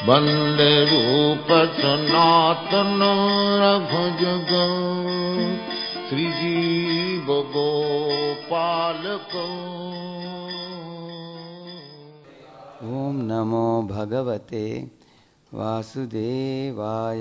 वंदे रूप सनातन रघुजुग श्रीजीव गोपाल को। ओम नमो भगवते वासुदेवाय।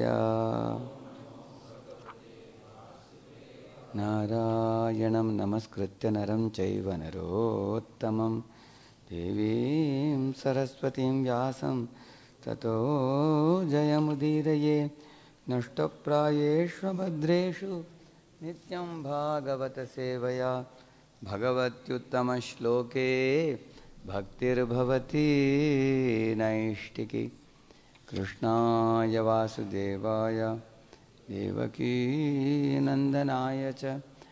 नारायणं नमस्कृत्य नरं चैव नरोत्तमं देवीं सरस्वतीं व्यासं ततो जयमुदीरये। नष्टप्रायेषु भद्रेषु नित्यं भागवत सेवया भगवत्युत्तमश्लोके भक्तिर्भवति नैष्टिकी। कृष्णाय वासुदेवाय देवकी नंदनाय च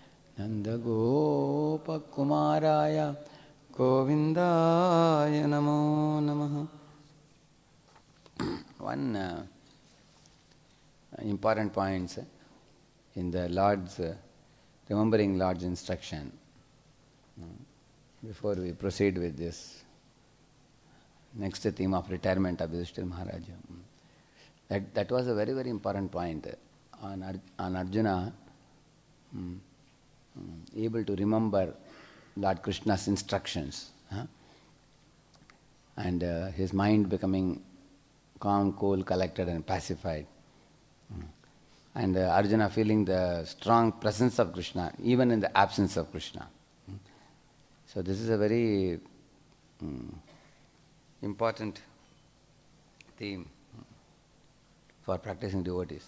नंदगोपकुमाराय गोविंदाय नमो नमः। One important points in the Lord's remembering Lord's instruction before we proceed with this next theme of retirement of Yudhishthira Maharaj. That was a very, very important point on Arjuna able to remember Lord Krishna's instructions and his mind becoming calm, cool, collected and pacified. And Arjuna feeling the strong presence of Krishna even in the absence of Krishna. So this is a very important theme for practicing devotees.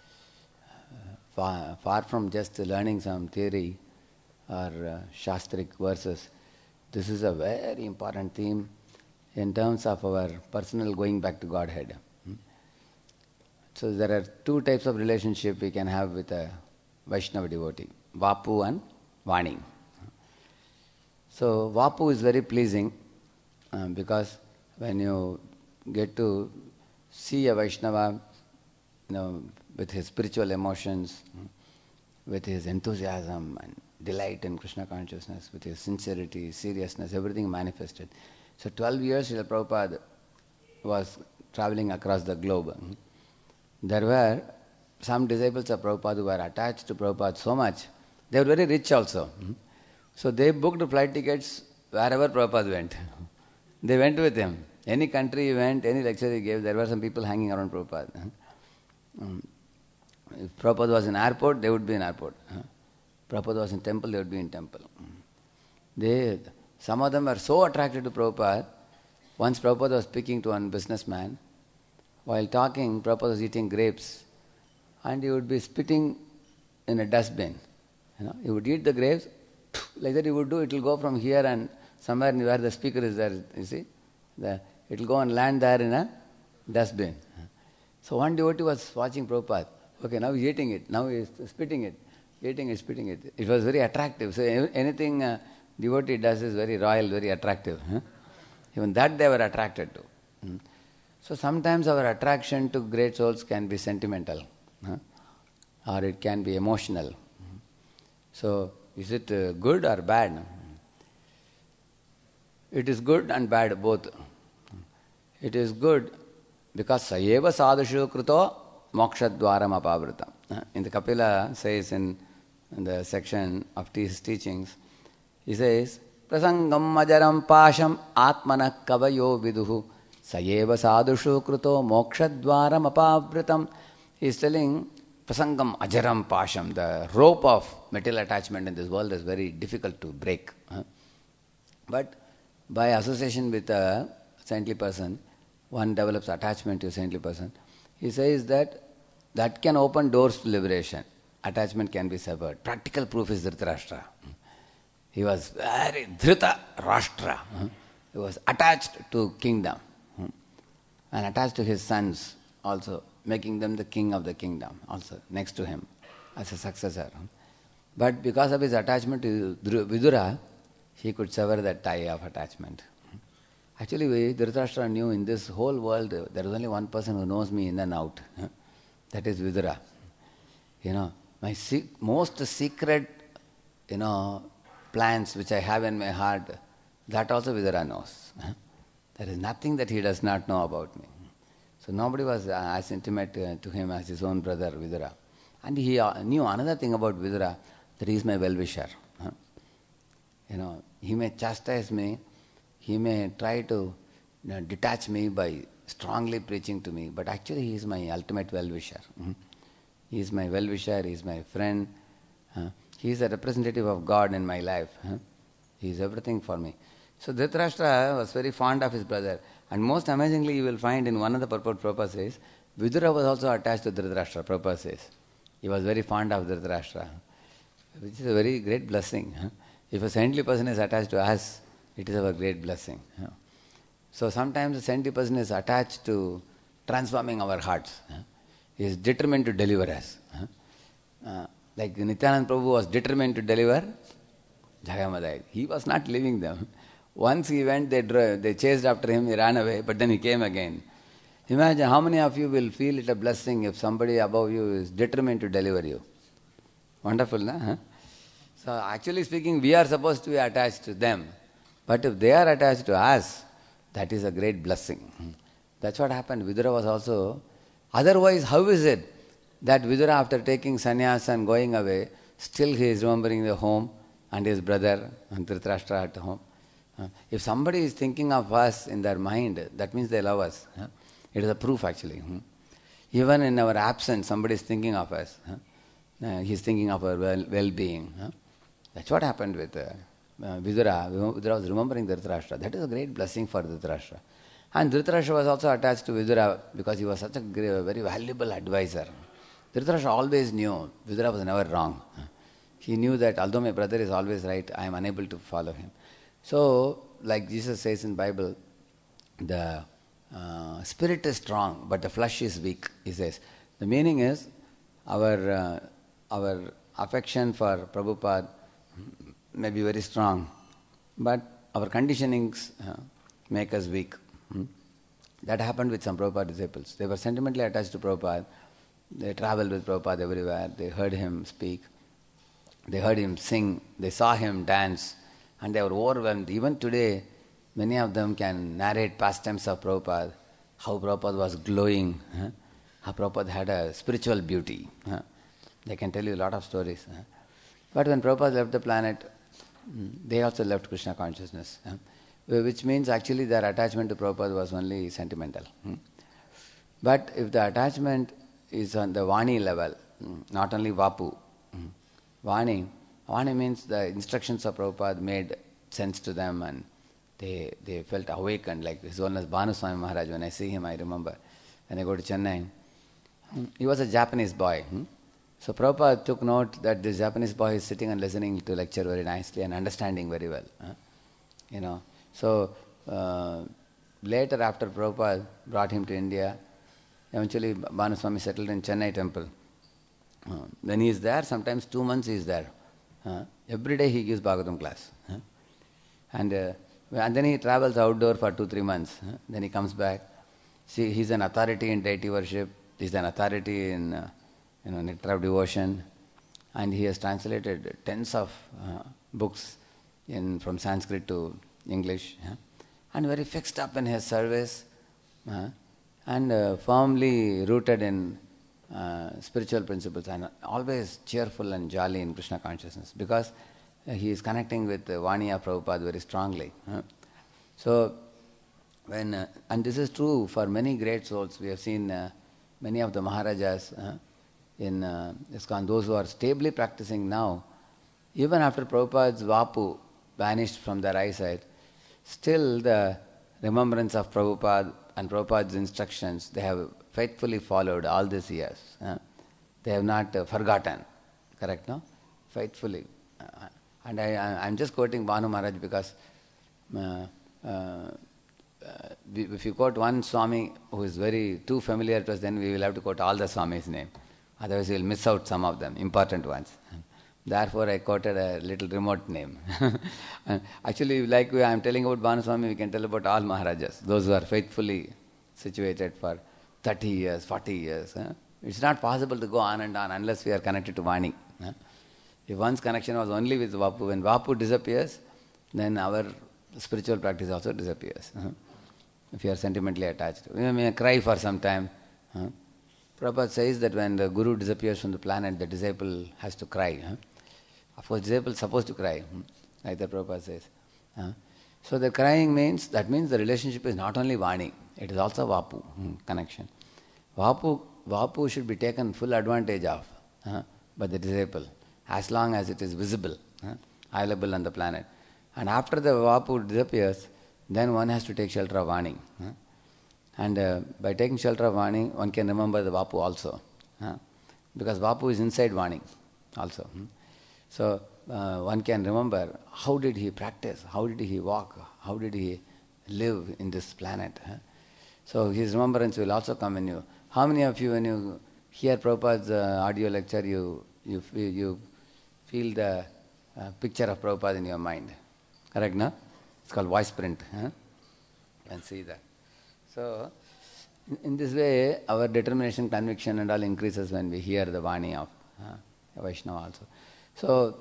Far from just learning some theory or shastric verses, this is a very important theme in terms of our personal going back to Godhead. So there are two types of relationship we can have with a Vaishnava devotee, Vapu and Vani. So Vapu is very pleasing because when you get to see a Vaishnava, with his spiritual emotions, with his enthusiasm and delight in Krishna consciousness, with his sincerity, seriousness, everything manifested. So 12 years Srila Prabhupada was traveling across the globe. There were some disciples of Prabhupada who were attached to Prabhupada so much, they were very rich also. So they booked flight tickets wherever Prabhupada went. They went with him. Any country he went, any lecture he gave, there were some people hanging around Prabhupada. If Prabhupada was in airport, they would be in airport. Prabhupada was in temple, they would be in temple. Some of them were so attracted to Prabhupada. Once Prabhupada was speaking to one businessman. While talking, Prabhupada was eating grapes and he would be spitting in a dustbin. He would eat the grapes, like that he would do, it will go from here and somewhere where the speaker is there, you see. It will go and land there in a dustbin. So one devotee was watching Prabhupada. Okay, now he's eating it, now he's spitting it, eating it, spitting it. It was very attractive. So anything devotee does is very royal, very attractive. Even that they were attracted to. So sometimes our attraction to great souls can be sentimental, or it can be emotional. So is it good or bad? It is good and bad both. It is good because sayeva sadhushu kruto mokshadwaram apavritam. In the Kapila says in the section of his teachings, he says, prasangam majaram pasham atmana kavayo viduhu sayeva sadhushu kruto mokshadwaram apavritam. He is telling prasangam ajaram pasham, the rope of material attachment in this world is very difficult to break. But by association with a saintly person, one develops attachment to a saintly person. He says that can open doors to liberation. Attachment can be severed. Practical proof is Dhritarashtra. He was very Dhrita Rashtra. He was attached to kingdom and attached to his sons also, making them the king of the kingdom also next to him as a successor. But because of his attachment to Vidura, he could sever that tie of attachment. Actually, Dhritarashtra knew in this whole world there is only one person who knows me in and out. That is Vidura. My most secret, plans which I have in my heart, that also Vidura knows. There is nothing that he does not know about me. So So nobody was as intimate to him as his own brother Vidura. And he knew another thing about Vidura, that he is my well-wisher. He may chastise me, he may try to detach me by strongly preaching to me, but actually he is my ultimate well-wisher. He is my well-wisher, he is my friend. He is a representative of God in my life. He is everything for me. So Dhritarashtra was very fond of his brother. And most amazingly, you will find in one of the purport Prabhupada says, Vidura was also attached to Dhritarashtra, Prabhupada says. He was very fond of Dhritarashtra, which is a very great blessing. If a saintly person is attached to us, it is our great blessing. So sometimes a saintly person is attached to transforming our hearts. He is determined to deliver us. Like Nityananda Prabhu was determined to deliver Jagamadai. He was not leaving them. Once he went, they chased after him, he ran away, but then he came again. Imagine how many of you will feel it a blessing if somebody above you is determined to deliver you. Wonderful, no? So actually speaking, we are supposed to be attached to them. But if they are attached to us, that is a great blessing. That's what happened. Vidura was also... Otherwise, how is it that Vidura, after taking sannyas and going away, still he is remembering the home and his brother and Dhritarashtra at home? If somebody is thinking of us in their mind, that means they love us. It is a proof actually. Even in our absence, somebody is thinking of us. He is thinking of our well-being. That's what happened with Vidura. Vidura was remembering Dhritarashtra. That is a great blessing for Dhritarashtra. And Dhritarashtra was also attached to Vidura because he was such a very valuable advisor. Dhritarashtra always knew Vidura was never wrong. He knew that although my brother is always right, I am unable to follow him. So, like Jesus says in Bible, the spirit is strong, but the flesh is weak, he says. The meaning is, our affection for Prabhupada may be very strong, but our conditionings make us weak. That happened with some Prabhupada disciples. They were sentimentally attached to Prabhupada. They traveled with Prabhupada everywhere. They heard him speak. They heard him sing. They saw him dance. And they were overwhelmed. Even today, many of them can narrate pastimes of Prabhupada, how Prabhupada was glowing, how Prabhupada had a spiritual beauty. They can tell you a lot of stories. But when Prabhupada left the planet, they also left Krishna consciousness, which means actually their attachment to Prabhupada was only sentimental. But if the attachment is on the Vani level, not only Vapu, Vani means the instructions of Prabhupada made sense to them and they felt awakened, like his Holiness Bhanu Swami Maharaj. When I see him, I remember when I go to Chennai, he was a Japanese boy. So Prabhupada took note that this Japanese boy is sitting and listening to lecture very nicely and understanding very well. So later, after Prabhupada brought him to India, eventually Bhanu Swami settled in Chennai temple. When he is there, sometimes 2 months he is there. Every day he gives Bhagavatam class. And then he travels outdoor for 2-3 months. Then he comes back. See, he's an authority in deity worship. He's an authority in nectar of devotion. And he has translated tens of books from Sanskrit to English. And very fixed up in his service. And firmly rooted in spiritual principles and always cheerful and jolly in Krishna consciousness because he is connecting with Vani of Prabhupada very strongly. So, and this is true for many great souls. We have seen many of the Maharajas in ISKCON, those who are stably practicing now, even after Prabhupada's Vapu vanished from their eyesight, still the remembrance of Prabhupada and Prabhupada's instructions, they have faithfully followed all these years. They have not forgotten. Correct, no? Faithfully. And I'm just quoting Bhanu Maharaj because if you quote one Swami who is very too familiar to us, then we will have to quote all the Swamis' name. Otherwise we will miss out some of them, important ones. Therefore I quoted a little remote name. Actually, like I am telling about Bhanu Swami, we can tell about all Maharajas, those who are faithfully situated for 30 years, 40 years. It's not possible to go on and on unless we are connected to Vani. If one's connection was only with Vapu, when Vapu disappears, then our spiritual practice also disappears. if you are sentimentally attached. You may cry for some time. Prabhupada says that when the guru disappears from the planet, the disciple has to cry. Of course, disciple is supposed to cry, like the Prabhupada says. So the crying means the relationship is not only Vani, it is also Vapu connection. Vapu should be taken full advantage of by the disciple, as long as it is visible, available on the planet. And after the Vapu disappears, then one has to take shelter of Vani. And by taking shelter of Vani, one can remember the Vapu also. Because Vapu is inside Vani also. So one can remember how did he practice, how did he walk, how did he live in this planet. So his remembrance will also come in you. How many of you, when you hear Prabhupada's audio lecture, you feel the picture of Prabhupada in your mind? Correct, no? It's called voice print. You can see that. So, in this way, our determination, conviction and all increases when we hear the Vani of Vaishnava also. So,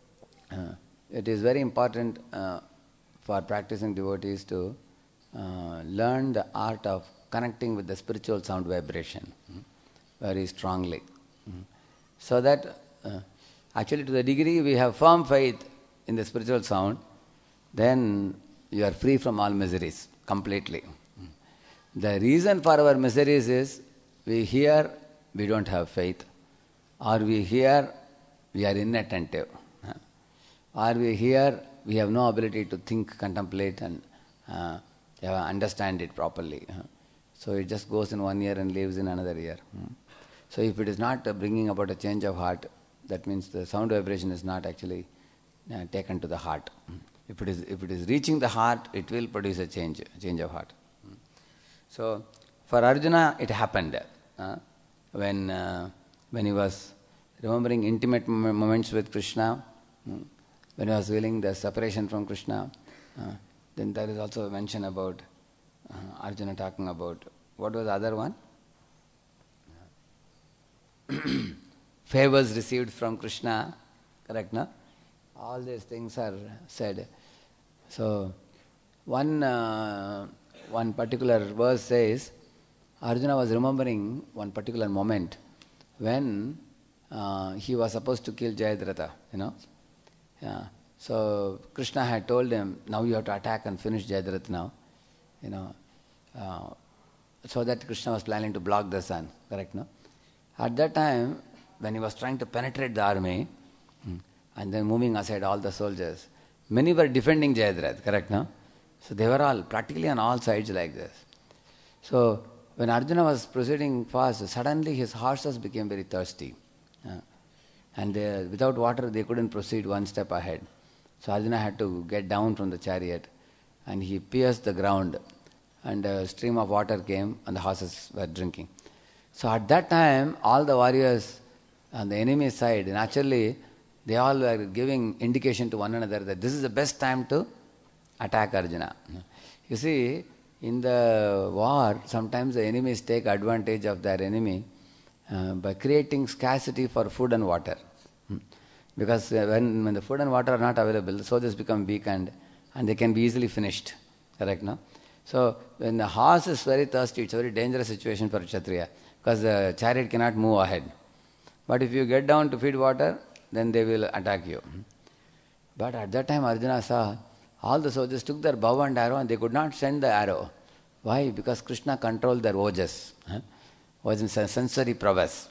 it is very important for practicing devotees to learn the art of connecting with the spiritual sound vibration very strongly. So that, actually to the degree we have firm faith in the spiritual sound, then you are free from all miseries completely. The reason for our miseries is we hear, we don't have faith, or we hear, we are inattentive, or we hear, we have no ability to think, contemplate and understand it properly. So it just goes in one ear and leaves in another ear. So if it is not bringing about a change of heart, that means the sound vibration is not actually taken to the heart. If it is reaching the heart, it will produce a change of heart. So for Arjuna, it happened when he was remembering intimate moments with Krishna, when he was feeling the separation from Krishna. Then there is also a mention about Arjuna talking about, what was the other one? Favors received from Krishna, correct, no? All these things are said. So one particular verse says, Arjuna was remembering one particular moment when he was supposed to kill Jayadratha, So Krishna had told him, now you have to attack and finish Jayadratha now, so that Krishna was planning to block the sun, correct, no? At that time, when he was trying to penetrate the army, and then moving aside all the soldiers, many were defending Jayadratha, correct, no? So they were all practically on all sides like this. So when Arjuna was proceeding fast, suddenly his horses became very thirsty. And without water they couldn't proceed one step ahead. So Arjuna had to get down from the chariot and he pierced the ground and a stream of water came and the horses were drinking. So at that time, all the warriors on the enemy side, naturally, they all were giving indication to one another that this is the best time to attack Arjuna. You see, in the war, sometimes the enemies take advantage of their enemy by creating scarcity for food and water. Because when the food and water are not available, the soldiers become weak and they can be easily finished. Correct, no? So when the horse is very thirsty, it's a very dangerous situation for a Kshatriya because the chariot cannot move ahead. But if you get down to feed water, then they will attack you. But at that time Arjuna saw all the soldiers took their bow and arrow and they could not send the arrow. Why? Because Krishna controlled their ojas, was in sensory prowess,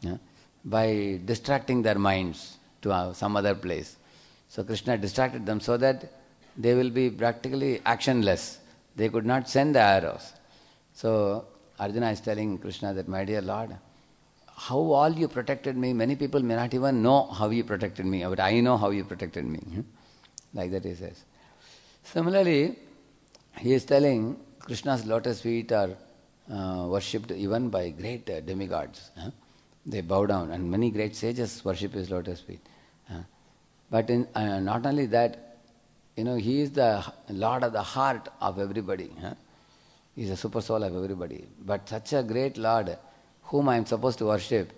by distracting their minds to some other place. So Krishna distracted them so that they will be practically actionless. They could not send the arrows. So Arjuna is telling Krishna that, my dear Lord, how all you protected me, many people may not even know how you protected me, but I know how you protected me. Like that he says. Similarly, he is telling Krishna's lotus feet are worshipped even by great demigods. They bow down and many great sages worship his lotus feet. But not only that, he is the Lord of the heart of everybody. He is the super soul of everybody. But such a great Lord whom I am supposed to worship,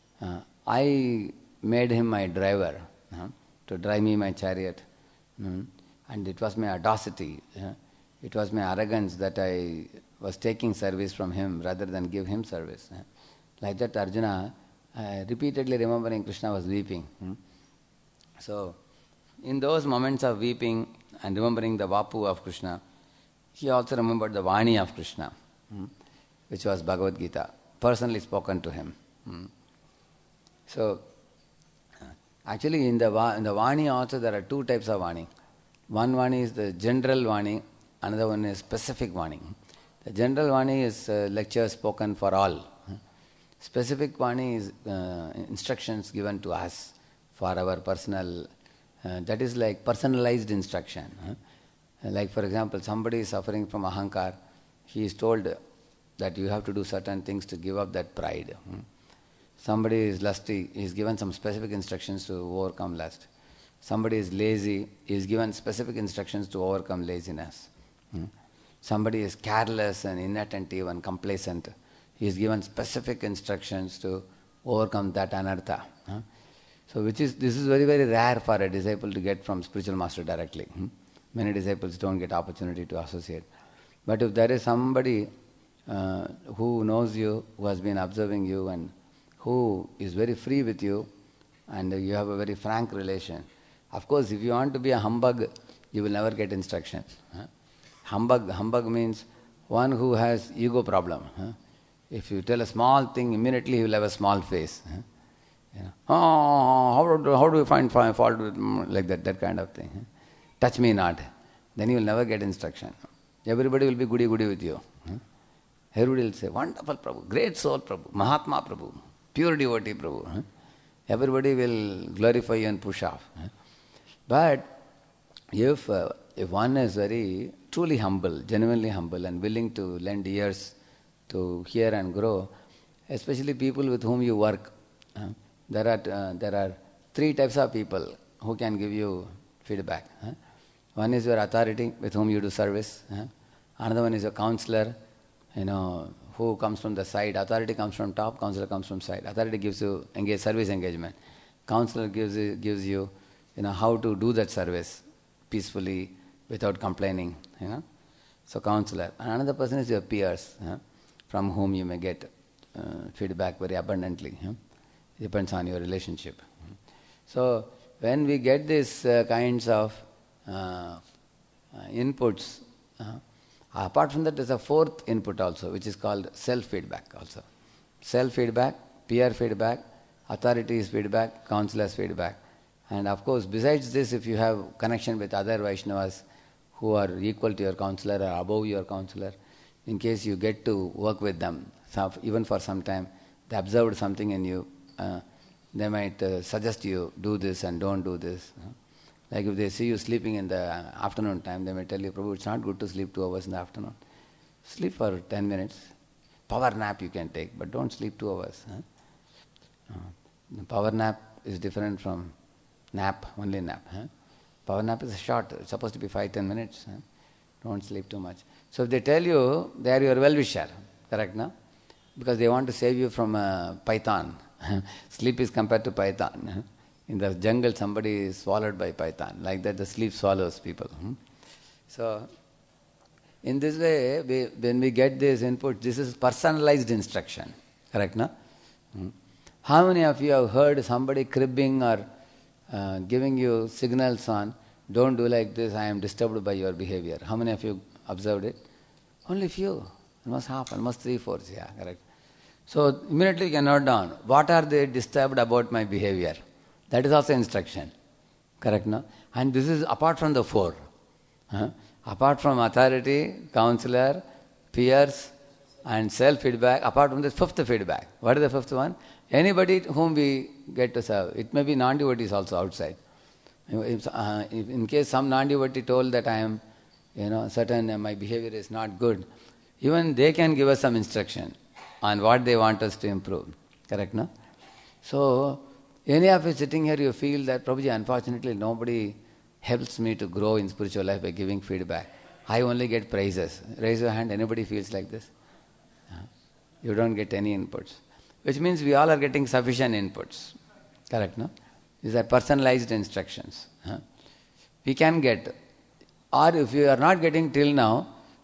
I made him my driver to drive me my chariot. And it was my audacity. It was my arrogance that I was taking service from him rather than give him service. Like that, Arjuna, repeatedly remembering Krishna, was weeping. So, in those moments of weeping and remembering the Vapu of Krishna, he also remembered the Vani of Krishna, which was Bhagavad Gita, personally spoken to him. So, actually in the Vani also there are two types of Vani. One Vani is the general Vani, another one is specific Vani. The general Vani is lectures spoken for all. Specific Vani is instructions given to us for our personal, that is like personalized instruction. Like for example, somebody is suffering from ahankar, he is told that you have to do certain things to give up that pride. Somebody is lusty, he is given some specific instructions to overcome lust. Somebody is lazy, he is given specific instructions to overcome laziness. Somebody is careless and inattentive and complacent, he is given specific instructions to overcome that anartha. So this is very, very rare for a disciple to get from spiritual master directly. Many disciples don't get opportunity to associate. But if there is somebody who knows you, who has been observing you and who is very free with you and you have a very frank relation, of course if you want to be a humbug, you will never get instructions. Humbug means one who has ego problem. If you tell a small thing, immediately he will have a small face. How do you find fault with, like that kind of thing. Touch me not. Then you will never get instruction. Everybody will be goody with you. Everybody will say, wonderful Prabhu, great soul Prabhu, Mahatma Prabhu, pure devotee Prabhu. Everybody will glorify you and push off. But if one is very truly humble, genuinely humble and willing to lend ears to hear and grow, especially people with whom you work, there are three types of people who can give you feedback. One is your authority with whom you do service. Another one is your counselor, who comes from the side. Authority comes from top, counselor comes from side. Authority gives you service engagement. Counselor gives you, how to do that service peacefully without complaining. So counselor. And another person is your peers, from whom you may get feedback very abundantly. Depends on your relationship. So when we get these kinds of inputs, apart from that, there's a fourth input also, which is called self-feedback also. Self-feedback, peer feedback, authorities feedback, counselors feedback. And of course, besides this, if you have connection with other Vaishnavas who are equal to your counselor or above your counselor, in case you get to work with them, even for some time, they observed something in you, they might suggest you, do this and don't do this. Like if they see you sleeping in the afternoon time, they may tell you, Prabhu, it's not good to sleep 2 hours in the afternoon. Sleep for 10 minutes. Power nap you can take, but don't sleep 2 hours. Power nap is different from nap, only nap. Power nap is short, it's supposed to be 5-10 minutes. Don't sleep too much. So if they tell you, they are your well-wisher, correct, no? Because they want to save you from a python. Sleep is compared to python. In the jungle, somebody is swallowed by python. Like that, the sleep swallows people. So, in this way, when we get this input, this is personalized instruction. Correct, no? How many of you have heard somebody cribbing or giving you signals on, don't do like this, I am disturbed by your behavior? How many of you observed it? Only few. Almost half, almost 3/4, yeah, correct. So, immediately you can note down, what are they disturbed about my behavior? That is also instruction. Correct, no? And this is apart from the 4. Apart from authority, counselor, peers, and self-feedback, apart from the 5th feedback. What is the 5th one? Anybody whom we get to serve. It may be non-devotees also outside. In case some non-devotee told that I am, certain my behavior is not good, even they can give us some instruction on what they want us to improve. Correct, no? So, any of you sitting here, you feel that, Prabhuji, unfortunately nobody helps me to grow in spiritual life by giving feedback. I only get praises. Raise your hand, anybody feels like this? You don't get any inputs. Which means we all are getting sufficient inputs. Correct, no? These are personalized instructions. We can get, or if you are not getting till now,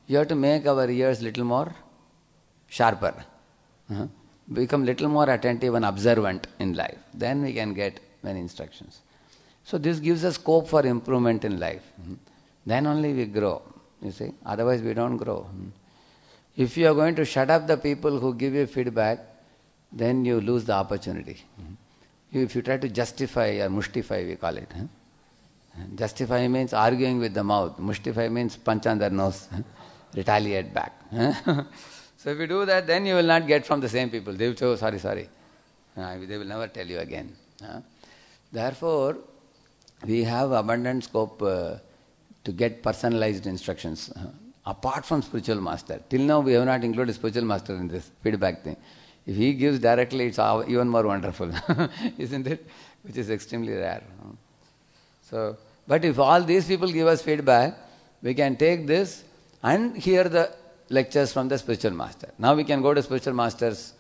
you have to make our ears little more sharper. Become little more attentive and observant in life. Then we can get many instructions. So this gives us scope for improvement in life. Then only we grow, you see. Otherwise we don't grow. If you are going to shut up the people who give you feedback, then you lose the opportunity. If you try to justify or mustify, we call it. Justify means arguing with the mouth. Mustify means punch on their nose, retaliate back. So if you do that, then you will not get from the same people. They will say, oh, sorry. They will never tell you again. Therefore, we have abundant scope to get personalized instructions. Apart from spiritual master. Till now we have not included spiritual master in this feedback thing. If he gives directly, it's even more wonderful. Isn't it? Which is extremely rare. So, but if all these people give us feedback, we can take this and hear the lectures from the spiritual master. Now we can go to spiritual master's,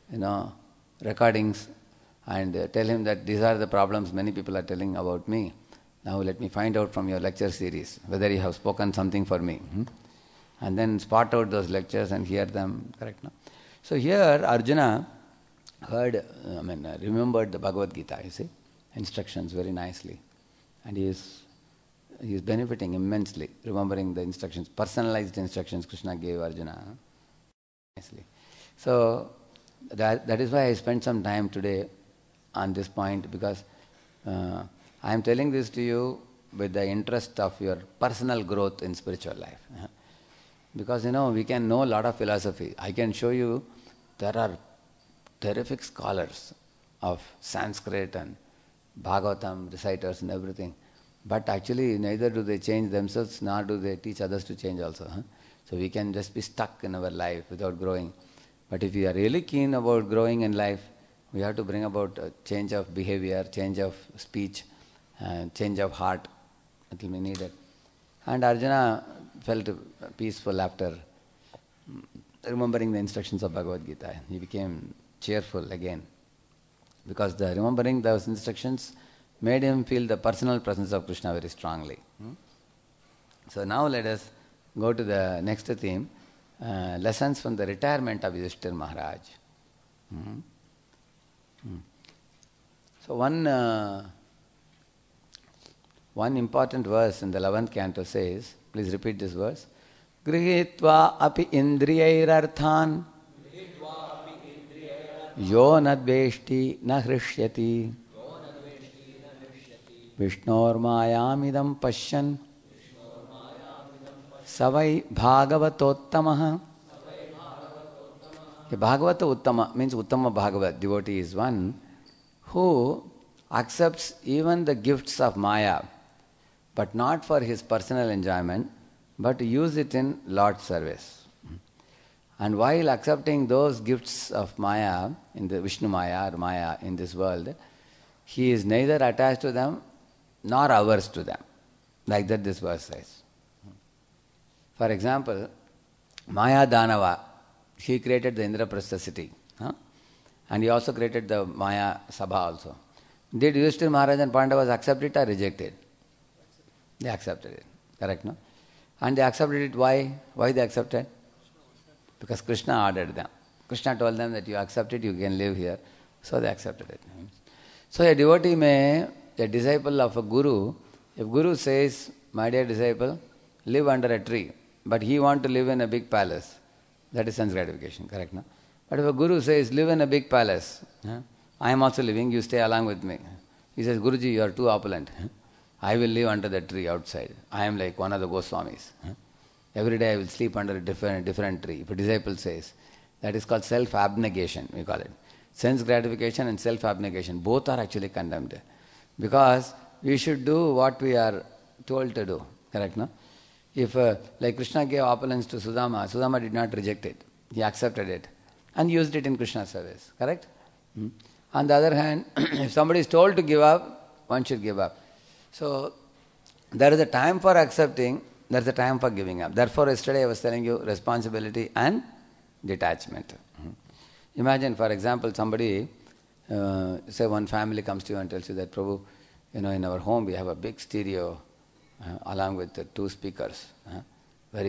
recordings and tell him that these are the problems many people are telling about me. Now let me find out from your lecture series whether you have spoken something for me. And then spot out those lectures and hear them. Correct? No? So here Arjuna remembered the Bhagavad Gita, you see, instructions very nicely. And he is benefiting immensely, remembering the instructions, personalized instructions Krishna gave Arjuna. Nicely. So that is why I spent some time today on this point, because I am telling this to you with the interest of your personal growth in spiritual life. Because we can know a lot of philosophy. I can show you there are terrific scholars of Sanskrit and Bhagavatam reciters and everything. But actually neither do they change themselves nor do they teach others to change also. So we can just be stuck in our life without growing. But if we are really keen about growing in life, we have to bring about a change of behavior, change of speech, change of heart. It will be needed. And Arjuna felt peaceful after remembering the instructions of Bhagavad Gita. He became cheerful again, because the remembering those instructions made him feel the personal presence of Krishna very strongly. So now let us go to the next theme, lessons from the retirement of Yudhishthira Maharaj. So one important verse in the 11th canto says, please repeat this verse, Grihitva api indriyairarthan yo nadveshti na hrishyati Vishnor mayamidam pashyan savai bhagavatottamah. Bhagavata Uttama means Uttama Bhagavat, devotee is one who accepts even the gifts of Maya, but not for his personal enjoyment, but to use it in Lord's service. And while accepting those gifts of Maya, in the Vishnu Maya or Maya in this world, he is neither attached to them nor averse to them. Like that this verse says. For example, Maya Danava, he created the Indraprastha city. And he also created the Maya Sabha also. Did Yudhishthira Maharaj and Pandavas accept it or reject it? They accepted it. Correct, no? And they accepted it, why? Why they accepted? Because Krishna ordered them. Krishna told them that you accept it, you can live here. So they accepted it. So a devotee a disciple of a guru, if guru says, my dear disciple, live under a tree, but he wants to live in a big palace, that is sense gratification, correct, no? But if a guru says, live in a big palace, I am also living, you stay along with me. He says, Guruji, you are too opulent. I will live under the tree outside. I am like one of the Goswamis. Every day I will sleep under a different tree. If a disciple says, that is called self-abnegation, we call it. Sense gratification and self-abnegation, both are actually condemned. Because we should do what we are told to do, correct, no? If, like Krishna gave opulence to Sudama, Sudama did not reject it. He accepted it and used it in Krishna's service, correct? On the other hand, if somebody is told to give up, one should give up. So, there is a time for accepting, there is a time for giving up. Therefore, yesterday I was telling you responsibility and detachment. Imagine, for example, somebody, say one family comes to you and tells you that, Prabhu, in our home we have a big stereo along with the 2 speakers, very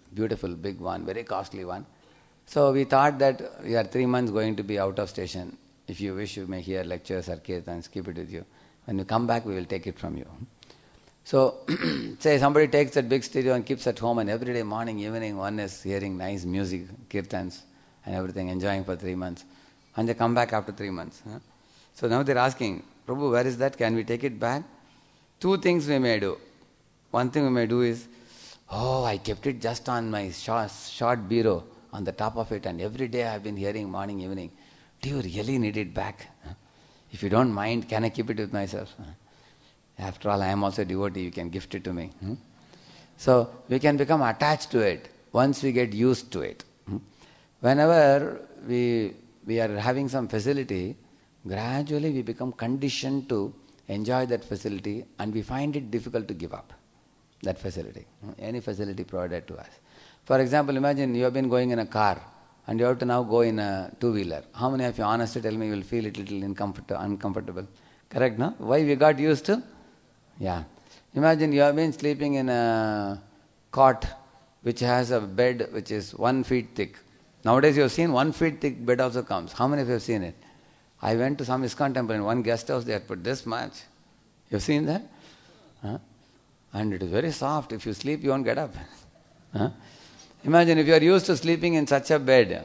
beautiful big one, very costly one. So we thought that we are 3 months going to be out of station. If you wish, you may hear lectures or kirtans, keep it with you. When you come back, we will take it from you. So, say somebody takes that big stereo and keeps at home, and every day, morning, evening, one is hearing nice music, kirtans, and everything, enjoying for 3 months. And they come back after 3 months. So now they're asking, Prabhu, where is that? Can we take it back? 2 things we may do. One thing we may do is, oh, I kept it just on my short bureau, on the top of it, and every day I've been hearing morning, evening. Do you really need it back? If you don't mind, can I keep it with myself? After all, I am also a devotee, you can gift it to me. So we can become attached to it once we get used to it. Whenever we are having some facility, gradually we become conditioned to enjoy that facility, and we find it difficult to give up that facility, any facility provided to us. For example, imagine you have been going in a car and you have to now go in a two-wheeler. How many of you honestly tell me you will feel it little uncomfortable? Correct, no? Why we got used to? Yeah. Imagine you have been sleeping in a cot which has a bed which is 1 feet thick. Nowadays you have seen 1 feet thick bed also comes. How many of you have seen it? I went to some ISKCON temple in one guest house, they had put this much. You have seen that? And it is very soft. If you sleep, you won't get up. Imagine if you are used to sleeping in such a bed.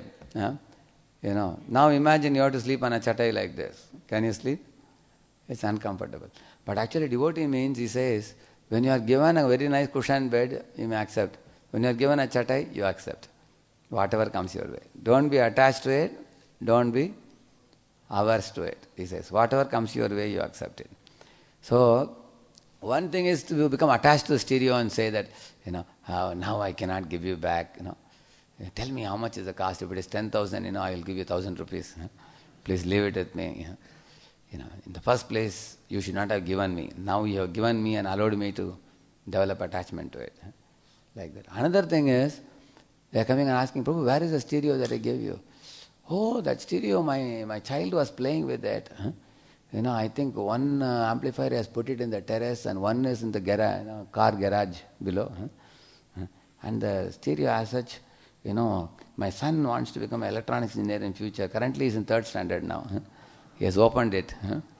Now imagine you have to sleep on a chatai like this. Can you sleep? It's uncomfortable. But actually devotee means, he says, when you are given a very nice cushioned bed, you may accept. When you are given a chatai, you accept. Whatever comes your way. Don't be attached to it. Don't be averse to it. He says, whatever comes your way, you accept it. So, one thing is to become attached to the stereo and say that, now I cannot give you back. Tell me how much is the cost. If it is 10,000, I will give you 1,000 rupees. Please leave it with me. In the first place, you should not have given me. Now you have given me and allowed me to develop attachment to it. Like that. Another thing is, they are coming and asking, Prabhu, where is the stereo that I gave you? Oh, that stereo, my child was playing with that. I think one amplifier has put it in the terrace and one is in the car garage below. And the stereo as such, my son wants to become an electronics engineer in future. Currently he is in 3rd standard now. He has opened it.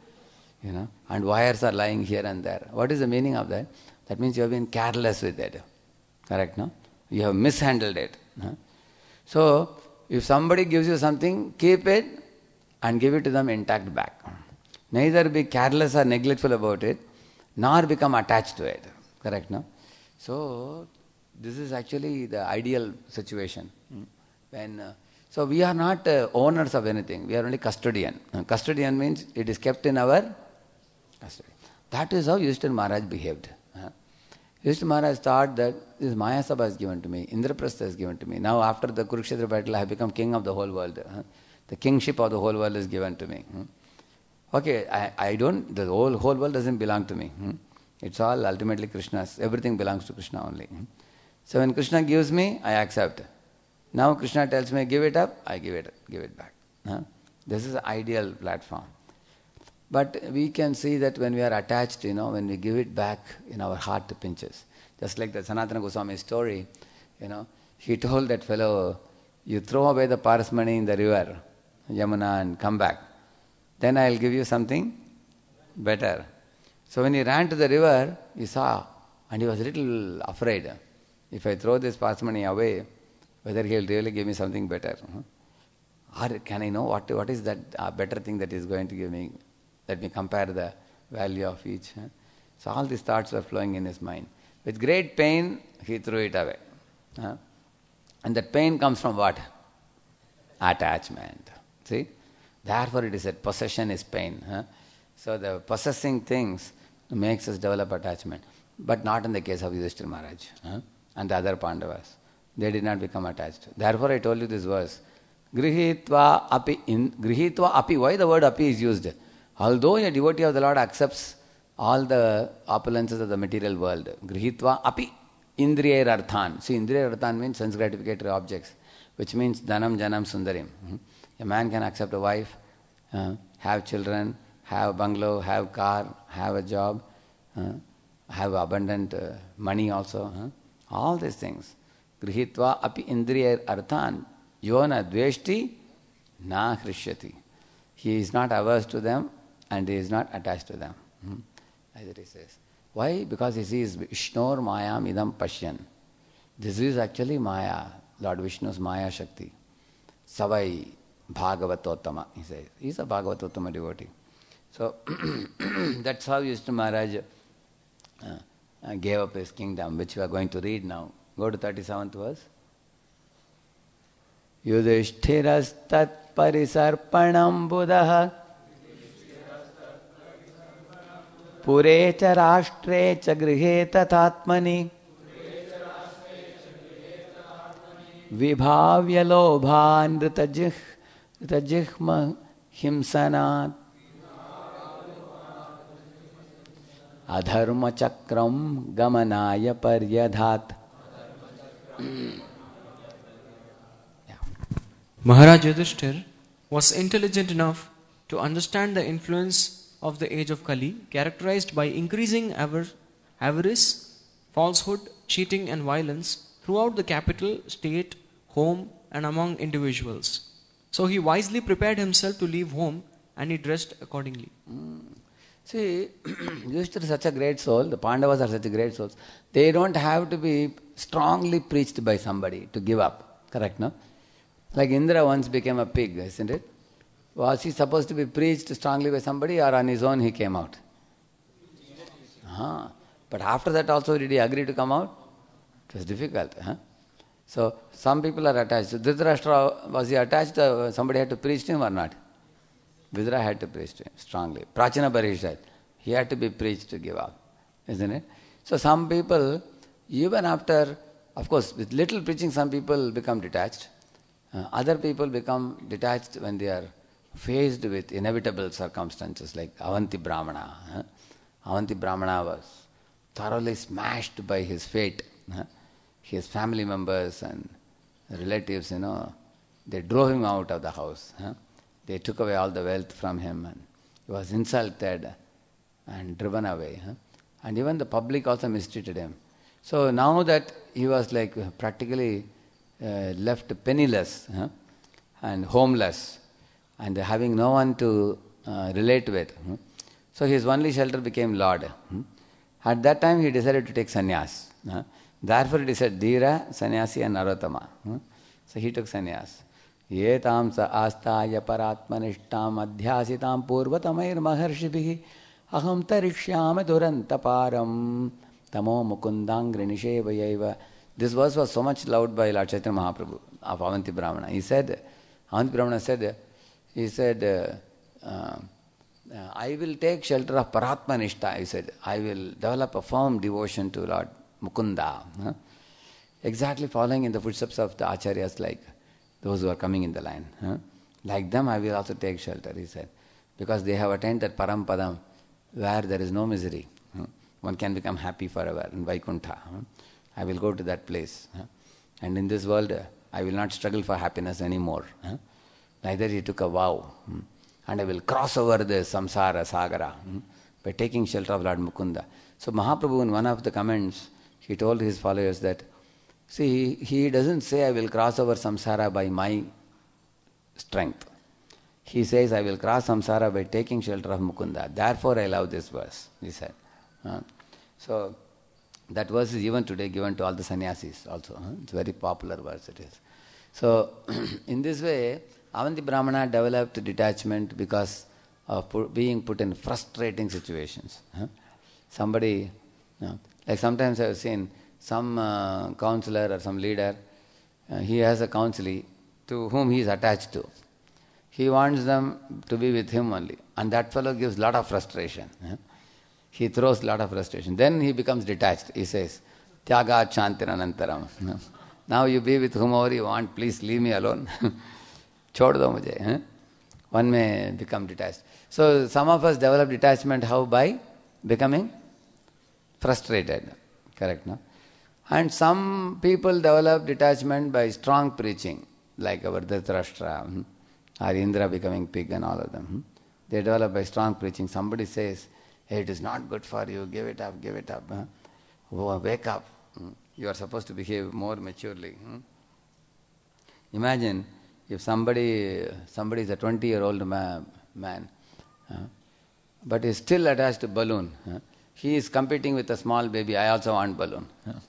And wires are lying here and there. What is the meaning of that? That means you have been careless with it. Correct, no? You have mishandled it. So, if somebody gives you something, keep it and give it to them intact back. Neither be careless or neglectful about it, nor become attached to it. Correct, no? So, this is actually the ideal situation. So, we are not owners of anything. We are only custodian. Custodian means it is kept in our custody. That is how Yudhishthira Maharaj behaved. Yudhishthira Maharaj thought that this Maya Sabha is given to me, Indraprastha is given to me. Now after the Kurukshetra battle I have become king of the whole world. The kingship of the whole world is given to me. Okay, the whole world doesn't belong to me. It's all ultimately Krishna's. Everything belongs to Krishna only. So when Krishna gives me, I accept. Now Krishna tells me, give it up, I give it back. This is the ideal platform. But we can see that when we are attached, when we give it back, our heart pinches. Just like the Sanatana Goswami story, he told that fellow, you throw away the parasmani in the river, Yamuna, and come back. Then I will give you something better. So when he ran to the river, he saw, and he was a little afraid. If I throw this parasmani away, whether he will really give me something better. Or can I know what is that better thing that he is going to give me? Let me compare the value of each. So all these thoughts were flowing in his mind. With great pain, he threw it away. And that pain comes from what? Attachment. See? Therefore it is said possession is pain. So the possessing things makes us develop attachment. But not in the case of Yudhishthira Maharaj and the other Pandavas. They did not become attached. Therefore I told you this verse. Grihitva api. Why the word api is used? Although a devotee of the Lord accepts all the opulences of the material world, grihitva api indriya arthan. See, indriya arthan means sense gratificatory objects, which means dhanam janam sundarim. A man can accept a wife, have children, have a bungalow, have car, have a job, have abundant money also. All these things. grihitva api indriya arthan yona dveshti na hrishyati. He is not averse to them and he is not attached to them. As it says. Why? Because he sees Vishnor Mayam idam Pashyan. This is actually Maya, Lord Vishnu's Maya Shakti. Savai Bhagavatottama, he says. He is a Bhagavatottama devotee. So, that's how Yudhishthira Maharaj gave up his kingdom, which we are going to read now. Go to 37th verse. Yudhishthira's tat parisarpanam buddha Pure cha rashtre cha grihe tathatmani Vibhavya lobhan ritajihma himsanat Adharma chakram gamanaya paryadhat. Maharaj Yudhishthir was intelligent enough to understand the influence of the age of Kali, characterized by increasing avarice, falsehood, cheating and violence throughout the capital, state, home and among individuals. So he wisely prepared himself to leave home and he dressed accordingly. See, Yudhishthira is such a great soul, the Pandavas are such a great souls. They don't have to be strongly preached by somebody to give up. Correct, no? Like Indra once became a pig, isn't it? Was he supposed to be preached strongly by somebody or on his own he came out? But after that also did he agree to come out? It was difficult. So some people are attached. So Dhritarashtra, was he attached? Somebody had to preach to him or not? Vidura had to preach to him strongly. Prachina Parishad, he had to be preached to give up, isn't it? So some people, even after, of course, with little preaching, some people become detached. Other people become detached when they are faced with inevitable circumstances like Avanti Brahmana. Avanti Brahmana was thoroughly smashed by his fate. His family members and relatives, they drove him out of the house. They took away all the wealth from him and he was insulted and driven away. And even the public also mistreated him. So now that he was like practically left penniless and homeless and having no one to relate with. So his only shelter became Lord. At that time he decided to take sannyas. Therefore it is said Dhira, Sannyasi and Narottama. So he took sannyas. Yetam sa astaya paratmanishtam adhyasitam purvatamair maharshibhi aham tarishyam durantaparam tamo mukundang grinishevayaiva. This verse was so much loved by Lord Chaitanya Mahaprabhu of Avanti Brahmana. Avanti Brahmana said, I will take shelter of Paratmanishta. He said, I will develop a firm devotion to Lord Mukunda. Exactly following in the footsteps of the acharyas, like those who are coming in the line. Like them I will also take shelter, he said. Because they have attained that Parampadam where there is no misery. One can become happy forever in Vaikuntha. I will go to that place. And in this world, I will not struggle for happiness anymore. Neither he took a vow. And I will cross over the samsara, sagara, by taking shelter of Lord Mukunda. So Mahaprabhu, in one of the comments, he told his followers that, see, he doesn't say I will cross over samsara by my strength. He says I will cross samsara by taking shelter of Mukunda. Therefore I love this verse, he said. So that verse is even today given to all the sannyasis also. It's a very popular verse it is. So in this way, Avanti Brahmana developed detachment because of being put in frustrating situations. Somebody, like sometimes I have seen some counselor or some leader, he has a counselee to whom he is attached to. He wants them to be with him only. And that fellow gives lot of frustration. He throws lot of frustration. Then he becomes detached. He says, Tyaga Chantiranantaram. Now you be with whomever you want, please leave me alone. Chhod do mujhe. One may become detached. So some of us develop detachment how? By becoming frustrated. Correct, no? And some people develop detachment by strong preaching, like our Dhritarashtra or Indra becoming pig and all of them. They develop by strong preaching. Somebody says, hey, it is not good for you, give it up, give it up. Wake up. You are supposed to behave more maturely. Imagine if somebody is a 20-year-old man, but is still attached to balloon. He is competing with a small baby. I also want balloon.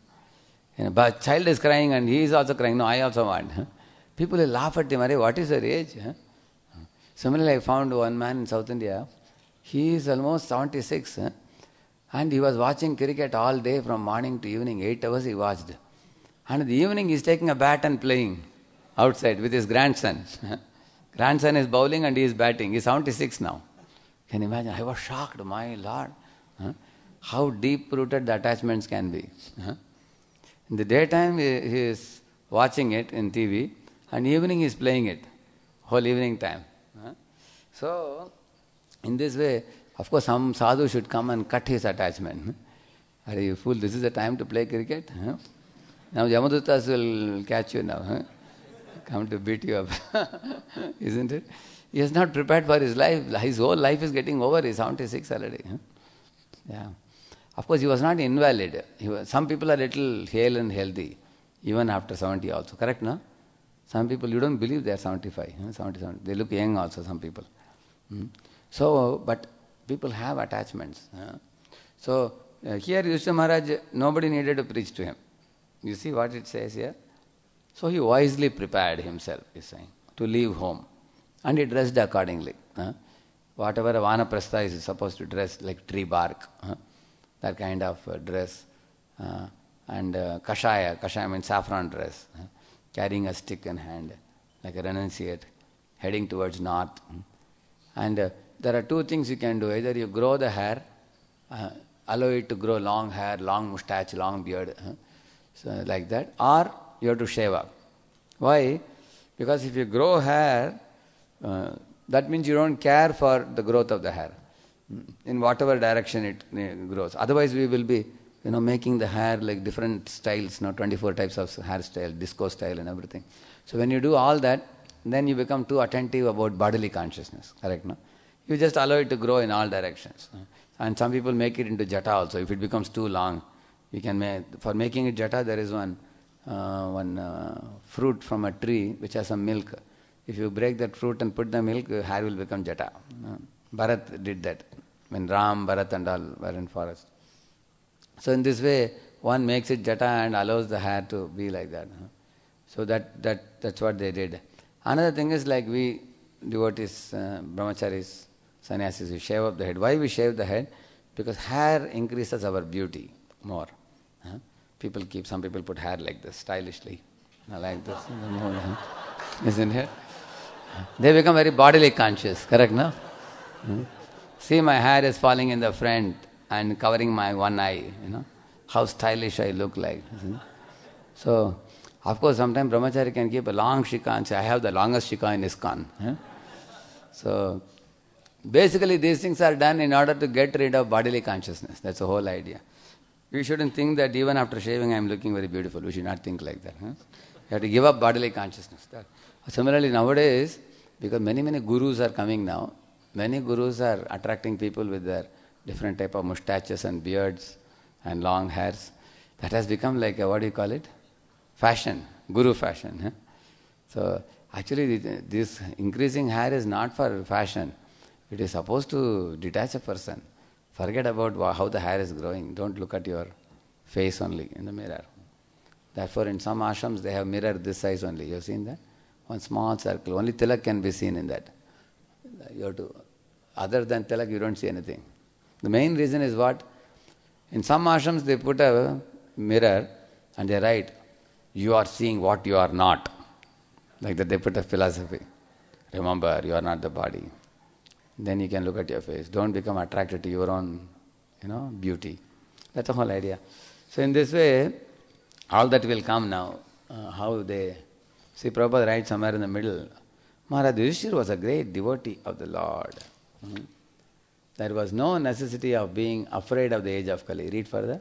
But child is crying and he is also crying. No, I also want. People will laugh at him. Arey, what is your age? Similarly, I found one man in South India. He is almost 76. And he was watching cricket all day from morning to evening. 8 hours he watched. And in the evening he is taking a bat and playing outside with his grandson. Grandson is bowling and he is batting. He is 76 now. Can you imagine? I was shocked, my Lord. How deep-rooted the attachments can be. In the daytime he is watching it in TV and evening he is playing it. Whole evening time. So, in this way, of course some sadhu should come and cut his attachment. Are you fool? This is the time to play cricket? Now Yamadutas will catch you now. Come to beat you up. Isn't it? He is not prepared for his life. His whole life is getting over. He is 76 already. Yeah. Of course, he was not invalid. Some people are little hale and healthy, even after 70 also. Correct, no? Some people, you don't believe they are 75, 77. They look young also, some people. So, but people have attachments. So, here Yudhishthira Maharaj, nobody needed to preach to him. You see what it says here? So, he wisely prepared himself, he is saying, to leave home. And he dressed accordingly. Whatever a vanaprastha is supposed to dress, like tree bark, that kind of dress. And kashaya means saffron dress, carrying a stick in hand, like a renunciate, heading towards north. And there are two things you can do. Either you grow the hair, allow it to grow long hair, long moustache, long beard, so like that, or you have to shave up. Why? Because if you grow hair, that means you don't care for the growth of the hair in whatever direction it grows. Otherwise we will be making the hair like different styles, 24 types of hairstyle, disco style and everything. So when you do all that, then you become too attentive about bodily consciousness. Correct, no? You just allow it to grow in all directions. And some people make it into jata also. If it becomes too long, you can for making it jata, there is one fruit from a tree which has some milk. If you break that fruit and put the milk, hair will become jata. Bharat did that when Ram, Bharat and all were in forest. So in this way, one makes it jata and allows the hair to be like that. So that's what they did. Another thing is like we devotees, brahmacharis, sannyasis, we shave up the head. Why we shave the head? Because hair increases our beauty more. Some people put hair like this, stylishly, like this. Isn't it? They become very bodily conscious, correct, no? See, my hair is falling in the front and covering my one eye, how stylish I look like. So, of course, sometimes brahmachari can keep a long shika and say, I have the longest shika in ISKCON. So, basically these things are done in order to get rid of bodily consciousness. That's the whole idea. We shouldn't think that even after shaving I am looking very beautiful. We should not think like that. You have to give up bodily consciousness. Similarly, nowadays, because many gurus are coming now, many gurus are attracting people with their different type of moustaches and beards and long hairs. That has become like a, what do you call it? Fashion, guru fashion. So, actually this increasing hair is not for fashion. It is supposed to detach a person. Forget about how the hair is growing. Don't look at your face only in the mirror. Therefore, in some ashrams, they have mirror this size only. You have seen that? One small circle. Only tilak can be seen in that. You have to, other than tilak, you don't see anything. The main reason is what? In some ashrams, they put a mirror and they write, you are seeing what you are not. Like that, they put a philosophy. Remember, you are not the body. Then you can look at your face. Don't become attracted to your own, beauty. That's the whole idea. So in this way, all that will come now. How they... See, Prabhupada writes somewhere in the middle, Maharaj Yudhishthira was a great devotee of the Lord. There was no necessity of being afraid of the age of Kali. Read further.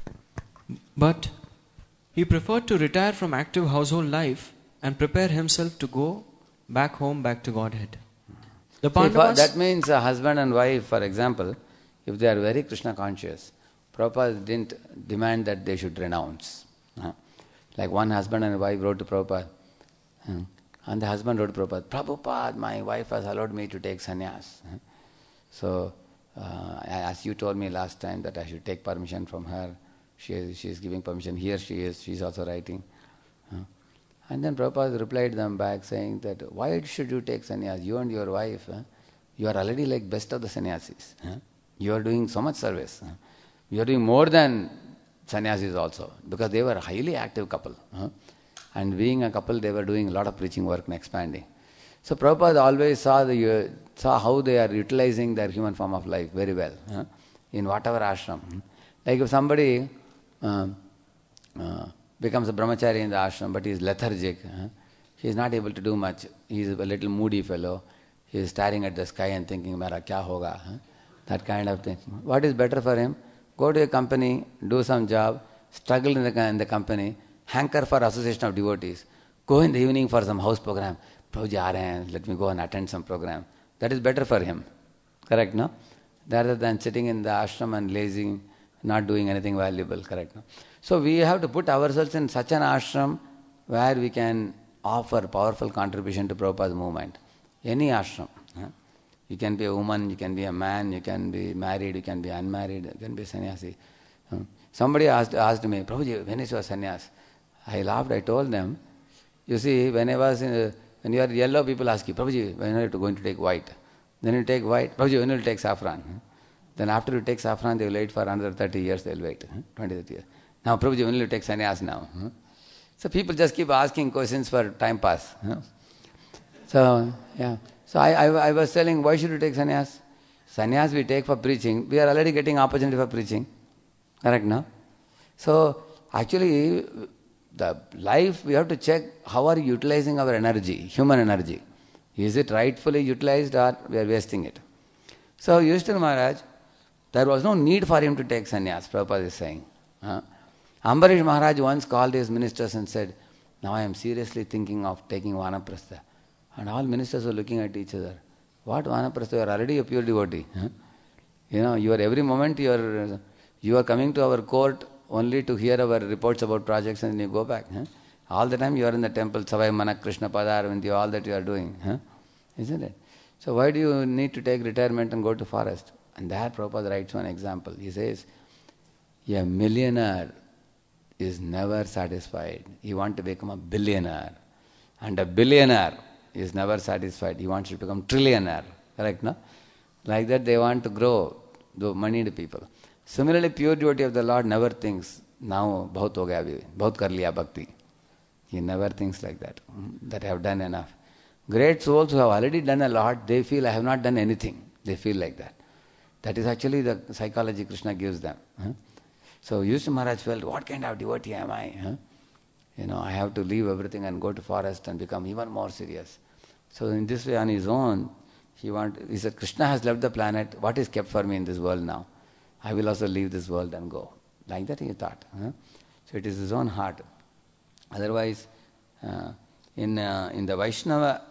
But he preferred to retire from active household life and prepare himself to go back home, back to Godhead. The Pandavas... that means a husband and wife, for example, if they are very Krishna conscious, Prabhupada didn't demand that they should renounce. Like one husband and wife wrote to Prabhupada. And the husband wrote to Prabhupada, Prabhupada, my wife has allowed me to take sannyas. So, as you told me last time that I should take permission from her, she is giving permission. Here she is also writing. And then Prabhupada replied them back saying that, why should you take sannyas? You and your wife, you are already like best of the sannyasis. You are doing so much service. You are doing more than sannyasis also, because they were a highly active couple. And being a couple, they were doing a lot of preaching work and expanding. So Prabhupada always saw how they are utilizing their human form of life very well, in whatever ashram. Like if somebody becomes a brahmachari in the ashram, but he is lethargic, he is not able to do much, he is a little moody fellow, he is staring at the sky and thinking, Mera kya hoga? That kind of thing. What is better for him? Go to a company, do some job, struggle in the company, hanker for association of devotees, go in the evening for some house program, Prabhuji aa rahe hain, let me go and attend some program. That is better for him. Correct, no? Rather than sitting in the ashram and lazing, not doing anything valuable. Correct, no? So we have to put ourselves in such an ashram where we can offer powerful contribution to Prabhupada's movement. Any ashram. You can be a woman, you can be a man, you can be married, you can be unmarried, you can be a sannyasi. Somebody asked me, Prabhuji, when is your sannyas? I laughed, I told them, you see, when you are yellow, people ask you, Prabhuji, when are you going to take white? Then you take white, Prabhuji, when will you take saffron? Then after you take saffron, they will wait for another 30 years, they will wait, 20, 30 years. Now, Prabhuji, when will you take sannyas now? So people just keep asking questions for time pass. So, yeah. So I was telling, why should you take sannyas? Sannyas we take for preaching. We are already getting opportunity for preaching. Correct, no? So, actually, the life, we have to check how are you utilizing our energy, human energy. Is it rightfully utilized or we are wasting it? So, Yudhishthira Maharaj, there was no need for him to take sannyas, Prabhupada is saying. Ambarish Maharaj once called his ministers and said, now I am seriously thinking of taking Vanaprastha. And all ministers were looking at each other. What Vanaprastha? You are already a pure devotee. You know, you are every moment you are coming to our court only to hear our reports about projects and you go back. All the time you are in the temple, Savai Manak Krishna Padar, all that you are doing. Isn't it? So why do you need to take retirement and go to forest? And there Prabhupada writes one example. He says, a millionaire is never satisfied. He wants to become a billionaire. And a billionaire is never satisfied. He wants to become trillionaire. Correct, no? Like that they want to grow the money to people. Similarly, pure devotee of the Lord never thinks, now bahut ho gaya abhi, bahut kar liya bhakti. He never thinks like that, that I have done enough. Great souls who have already done a lot, they feel I have not done anything. They feel like that. That is actually the psychology Krishna gives them. So Yudhishthira Maharaj felt, what kind of devotee am I? You know, I have to leave everything and go to forest and become even more serious. So in this way, on his own, he said, Krishna has left the planet. What is kept for me in this world now? I will also leave this world and go. Like that he thought. So it is his own heart. Otherwise, in the Vaishnava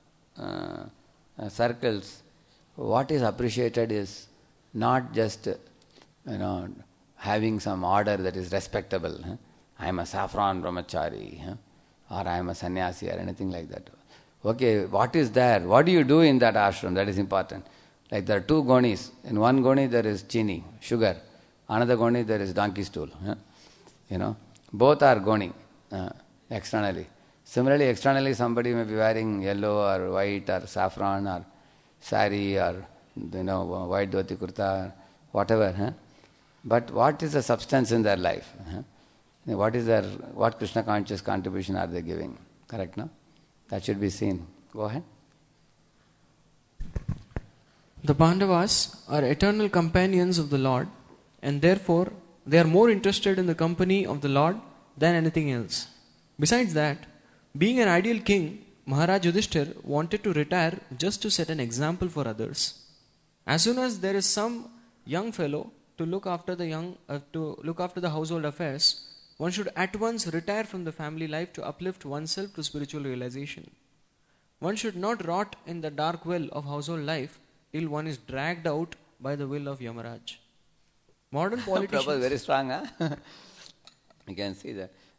circles, what is appreciated is not just, having some order that is respectable. I am a saffron brahmachari, or I am a sannyasi, or anything like that. Okay, what is there? What do you do in that ashram? That is important. Like there are two gonis. In one goni there is chini, sugar. Another goni there is donkey stool. Both are goni externally. Similarly, externally somebody may be wearing yellow or white or saffron or sari or white dhoti kurta, whatever. But what is the substance in their life? What Krishna conscious contribution are they giving? Correct, no? That should be seen. Go ahead. The Pandavas are eternal companions of the Lord, and therefore they are more interested in the company of the Lord than anything else. Besides that, being an ideal king, Maharaj Yudhishthir wanted to retire just to set an example for others. As soon as there is some young fellow to look after the household affairs, one should at once retire from the family life to uplift oneself to spiritual realization. One should not rot in the dark well of household life till one is dragged out by the will of Yamaraj. Modern politicians... Prabhupada very strong, huh? You can see that.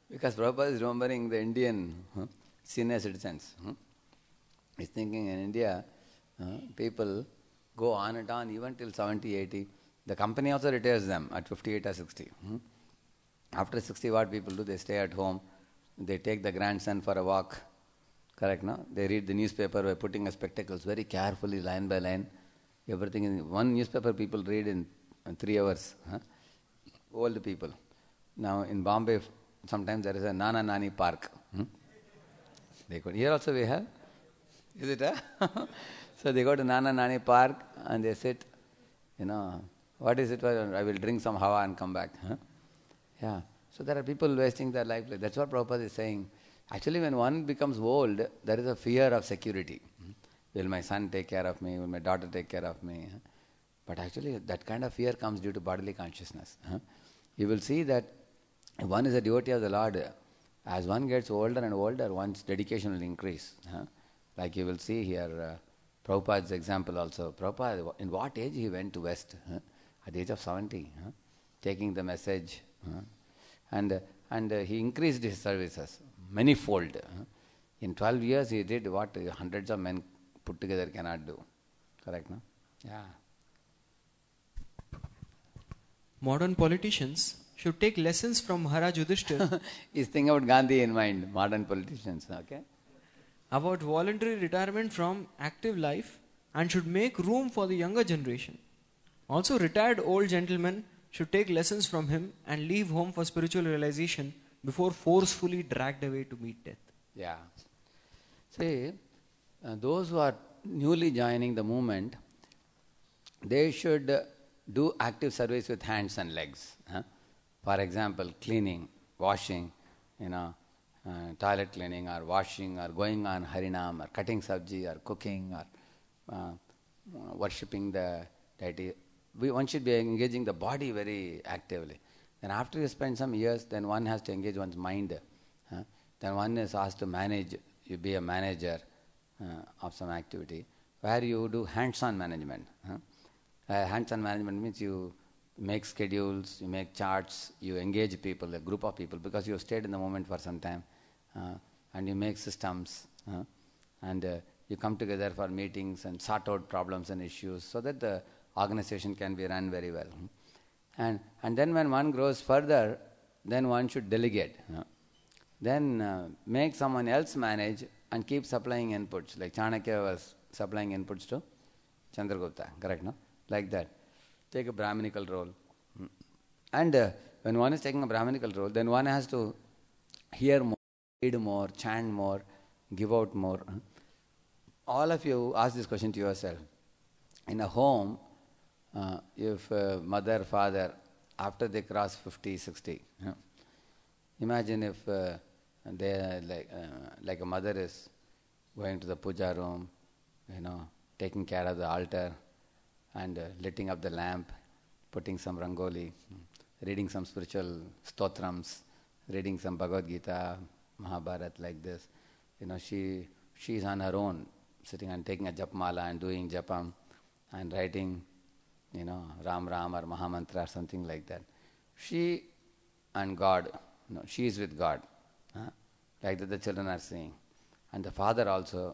Because Prabhupada is remembering the Indian senior citizens. He's thinking in India, people go on and on even till 70, 80. The company also retires them at 58 or 60. After 60, what people do? They stay at home. They take the grandson for a walk. Correct, no? They read the newspaper by putting a spectacles very carefully, line by line. Everything in one newspaper people read in 3 hours. Old people. Now in Bombay, sometimes there is a Nana Nani park. They could. Here also we have. Is it? So they go to Nana Nani park and they sit. What is it? I will drink some hawa and come back. Yeah. So there are people wasting their life. That's what Prabhupada is saying. Actually, when one becomes old, there is a fear of security. Will my son take care of me? Will my daughter take care of me? But actually, that kind of fear comes due to bodily consciousness. You will see that if one is a devotee of the Lord, as one gets older and older, one's dedication will increase. Like you will see here, Prabhupada's example also. Prabhupada, in what age he went to West? At the age of 70, taking the message. And he increased his services manifold. In 12 years he did what hundreds of men put together cannot do. Correct, no? Yeah. Modern politicians should take lessons from Maharaj Yudhishthir. He's thinking about Gandhi in mind, modern politicians, okay? About voluntary retirement from active life and should make room for the younger generation. Also, retired old gentlemen should take lessons from him and leave home for spiritual realization before forcefully dragged away to meet death. Yeah. See, those who are newly joining the movement, they should do active service with hands and legs. For example, cleaning, washing, toilet cleaning or washing or going on Harinam or cutting sabji or cooking or worshipping the deity. One should be engaging the body very actively. Then after you spend some years, then one has to engage one's mind. Then one is asked to manage, you be a manager of some activity, where you do hands-on management. Hands-on management means you make schedules, you make charts, you engage people, a group of people, because you have stayed in the moment for some time, and you make systems, and you come together for meetings and sort out problems and issues so that the organization can be run very well. And then when one grows further, then one should delegate. Then make someone else manage and keep supplying inputs. Like Chanakya was supplying inputs to Chandragupta, correct, no? Like that. Take a Brahminical role. And when one is taking a Brahminical role, then one has to hear more, read more, chant more, give out more. All of you ask this question to yourself. In a home, if mother, father, after they cross 50, 60, imagine if they like a mother is going to the puja room, taking care of the altar and lighting up the lamp, putting some rangoli, reading some spiritual stotrams, reading some Bhagavad Gita, Mahabharata, like this. She is on her own, sitting and taking a japmala and doing japam and writing, Ram Ram or Mahamantra or something like that. She and God, she is with God. Like that the children are saying. And the father also,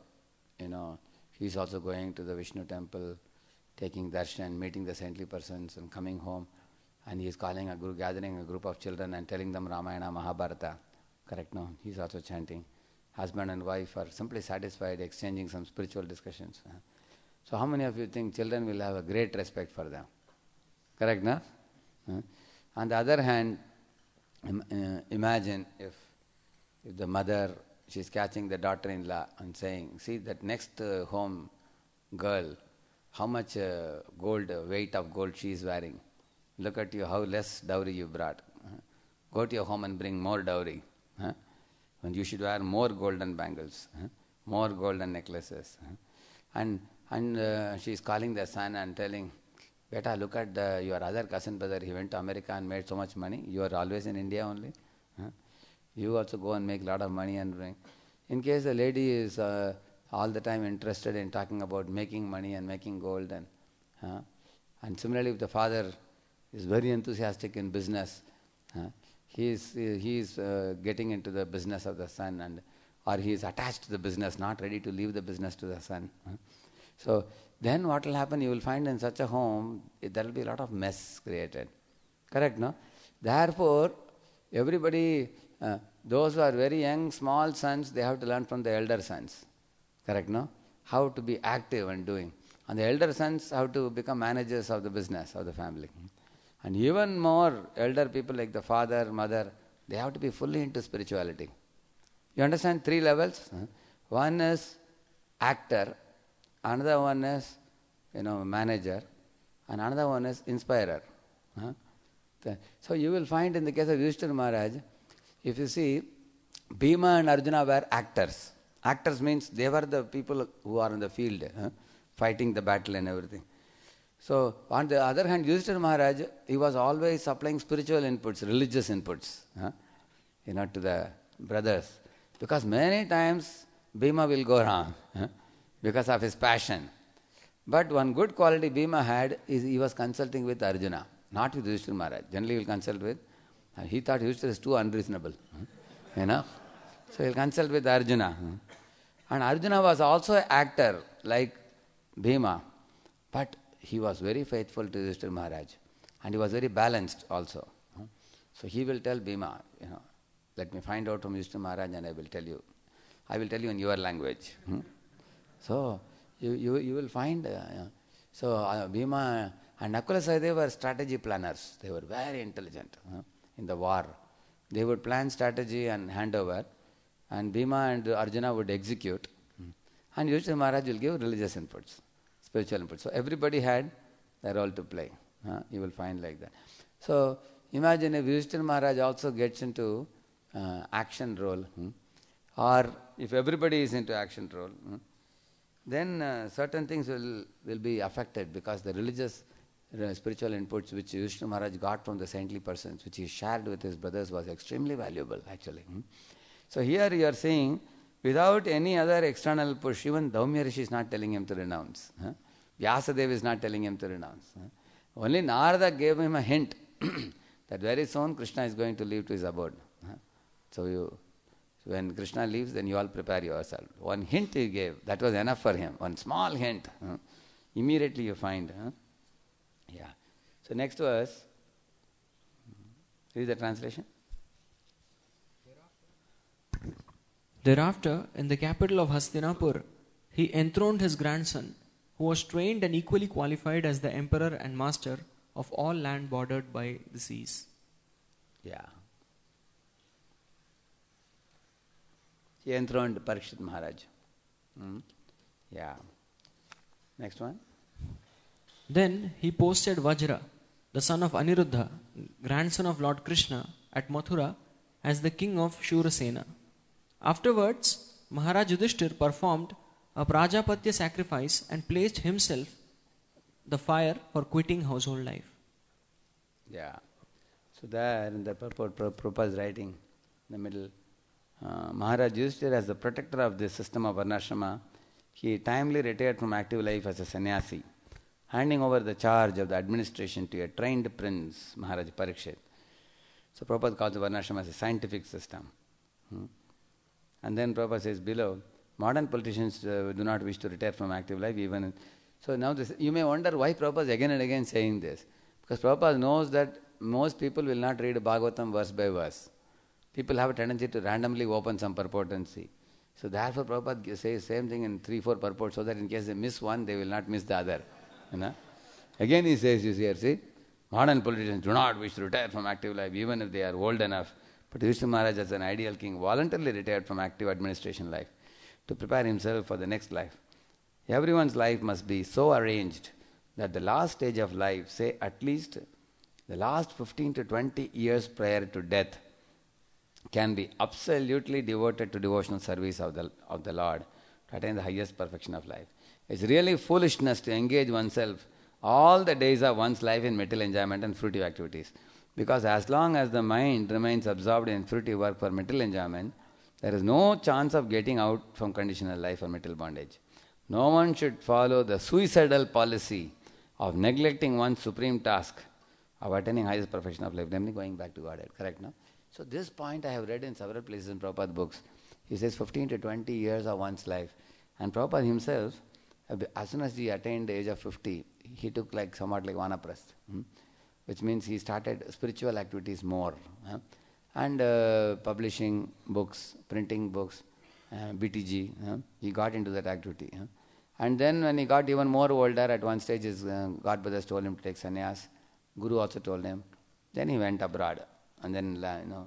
he is also going to the Vishnu temple, taking darshan, meeting the saintly persons and coming home. And he is calling gathering a group of children and telling them Ramayana, Mahabharata. Correct, no? He is also chanting. Husband and wife are simply satisfied, exchanging some spiritual discussions. So how many of you think children will have a great respect for them? Correct, no? On the other hand, imagine if the mother, she is catching the daughter-in-law and saying, see that next home girl, how much gold, weight of gold she is wearing. Look at you, how less dowry you brought. Go to your home and bring more dowry. And you should wear more golden bangles, more golden necklaces. And she is calling the son and telling, Beta, look at your other cousin brother, he went to America and made so much money. You are always in India only. You also go and make a lot of money and bring. In case the lady is all the time interested in talking about making money and making gold, and similarly if the father is very enthusiastic in business, he is getting into the business of the sun, or he is attached to the business, not ready to leave the business to the sun. So then what will happen, you will find in such a home, there will be a lot of mess created. Correct, no? Therefore, everybody, those who are very young, small sons, they have to learn from the elder sons. Correct, no? How to be active and doing. And the elder sons have to become managers of the business of the family. And even more, elder people like the father, mother, they have to be fully into spirituality. You understand 3 levels? One is actor, another one is manager, and another one is inspirer. So you will find in the case of Yudhishthira Maharaj, if you see, Bhima and Arjuna were actors. Actors means they were the people who are in the field, fighting the battle and everything. So on the other hand, Yudhishthira Maharaj, he was always supplying spiritual inputs, religious inputs, to the brothers. Because many times Bhima will go wrong because of his passion. But one good quality Bhima had is he was consulting with Arjuna, not with Yudhishthira Maharaj. Generally he will consult with, he thought Yudhishthira is too unreasonable. So he will consult with Arjuna. And Arjuna was also an actor like Bhima, but he was very faithful to Yudhishthira Maharaj. And he was very balanced also. So he will tell Bhima, let me find out from Yudhishthira Maharaj and I will tell you. I will tell you in your language. So you will find, Bhima and Nakula Sahadeva were strategy planners. They were very intelligent in the war. They would plan strategy and hand over, and Bhima and Arjuna would execute, and Yudhishthira Maharaj will give religious inputs, spiritual inputs. So everybody had their role to play. You will find like that. So imagine if Yudhishthira Maharaj also gets into action role, or if everybody is into action role, then certain things will be affected, because the religious spiritual inputs which Yudhishthira Maharaj got from the saintly persons, which he shared with his brothers, was extremely valuable actually. So here you are saying, without any other external push, even Daumya Rishi is not telling him to renounce. Vyasadeva is not telling him to renounce. Only Narada gave him a hint that very soon Krishna is going to leave to his abode. So when Krishna leaves, then you all prepare yourself. One hint he gave, that was enough for him. One small hint. Immediately you find. Yeah. So next verse. Read the translation. Thereafter, in the capital of Hastinapur, he enthroned his grandson, who was trained and equally qualified as the emperor and master of all land bordered by the seas. Yeah. He enthroned Parikshit Maharaj. Yeah. Next one. Then he posted Vajra, the son of Aniruddha, grandson of Lord Krishna, at Mathura as the king of Shurasena. Afterwards, Maharaj Yudhishthir performed a Prajapatya sacrifice and placed himself the fire for quitting household life. Yeah. So there in the purport, Prabhupada is writing in the middle, Maharaj Yudhishthir, as the protector of this system of Varnashrama, he timely retired from active life as a sannyasi, handing over the charge of the administration to a trained prince, Maharaj Parikshit. So Prabhupada calls the Varnashrama as a scientific system. And then Prabhupada says below, modern politicians do not wish to retire from active life even. So now this, you may wonder why Prabhupada is again and again saying this. Because Prabhupada knows that most people will not read Bhagavatam verse by verse. People have a tendency to randomly open some purport and see. So therefore Prabhupada says same thing in 3-4 purports, so that in case they miss one, they will not miss the other. Again he says, you see, modern politicians do not wish to retire from active life even if they are old enough. But Yudhishthira Maharaj, as an ideal king, voluntarily retired from active administration life to prepare himself for the next life. Everyone's life must be so arranged that the last stage of life, say at least the last 15 to 20 years prior to death, can be absolutely devoted to devotional service of the Lord to attain the highest perfection of life. It's really foolishness to engage oneself all the days of one's life in material enjoyment and fruitive activities. Because as long as the mind remains absorbed in fruitive work for material enjoyment, there is no chance of getting out from conditional life or material bondage. No one should follow the suicidal policy of neglecting one's supreme task of attaining highest perfection of life, namely going back to Godhead. Correct, no? So this point I have read in several places in Prabhupada books. He says 15 to 20 years of one's life. And Prabhupada himself, as soon as he attained the age of 50, he took like somewhat like vanaprastha, which means he started spiritual activities more. And publishing books, printing books, BTG, he got into that activity. And then when he got even more older, at one stage his godbrothers told him to take sannyas. Guru also told him. Then he went abroad. And then,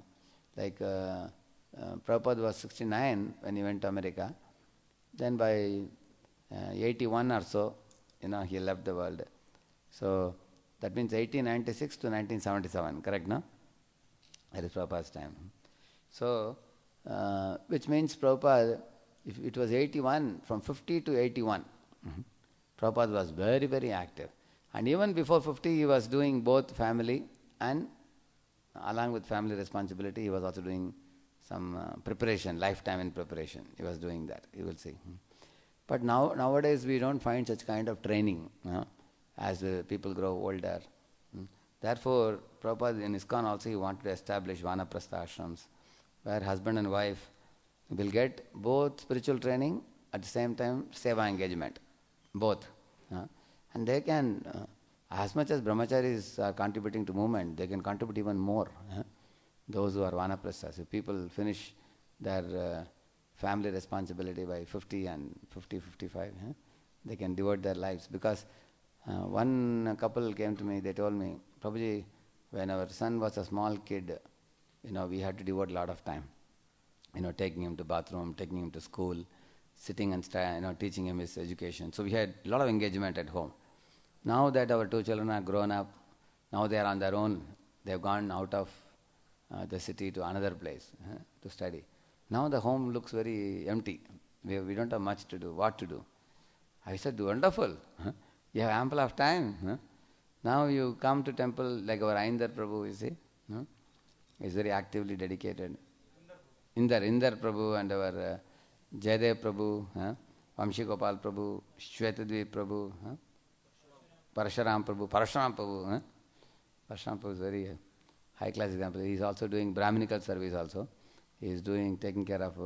Prabhupada was 69 when he went to America. Then by 81 or so, he left the world. So that means 1896 to 1977, correct, no? That is Prabhupada's time. So, which means Prabhupada, if it was 81, from 50 to 81, Prabhupada was very, very active. And even before 50, he was doing both family and along with family responsibility, he was also doing some preparation, lifetime in preparation. He was doing that, you will see. But nowadays we don't find such kind of training as people grow older. Therefore, Prabhupada in ISKCON also he wanted to establish vanaprastha ashrams, where husband and wife will get both spiritual training at the same time seva engagement, both. And they can, as much as brahmacharis are contributing to movement, they can contribute even more. Those who are vanaprasthas, if people finish their family responsibility by 50 and 50, 55, they can devote their lives. Because one couple came to me, they told me, Prabhuji, when our son was a small kid, we had to devote a lot of time. Taking him to bathroom, taking him to school, sitting and teaching him his education. So we had a lot of engagement at home. Now that our two children are grown up, now they are on their own. They have gone out of the city to another place to study. Now the home looks very empty. We don't have much to do. What to do? I said, wonderful. You have ample of time. Now you come to temple like our Aindar Prabhu, you see. He's very actively dedicated. Indar Prabhu and our Jayadev Prabhu, Vamshi Gopal Prabhu, Shvetadvi Prabhu, Parashuram Prabhu. Parashuram Prabhu is very high class example. He is also doing Brahminical service also. He is taking care of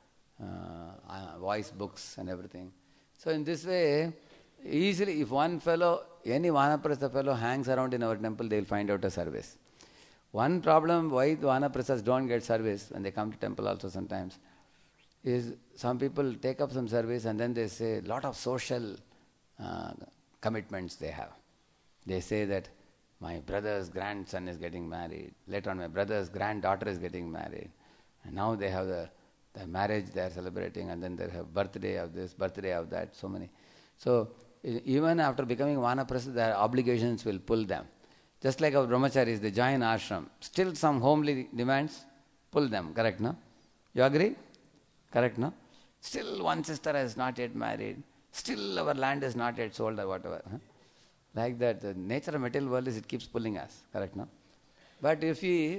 our voice books and everything. So in this way, easily if one fellow, any vanaprastha fellow hangs around in our temple, they will find out a service. One problem why the vanaprasthas don't get service when they come to temple also sometimes is some people take up some service and then they say a lot of social commitments they have. They say that my brother's grandson is getting married. Later on my brother's granddaughter is getting married. And now they have the marriage they are celebrating, and then they have birthday of this, birthday of that, so many. So even after becoming vanaprastha, their obligations will pull them. Just like our brahmacharis, they join ashram. Still some homely demands pull them, correct, no? You agree? Correct, no? Still one sister has not yet married. Still our land is not yet sold or whatever. Like that, the nature of material world is it keeps pulling us, correct, no? But if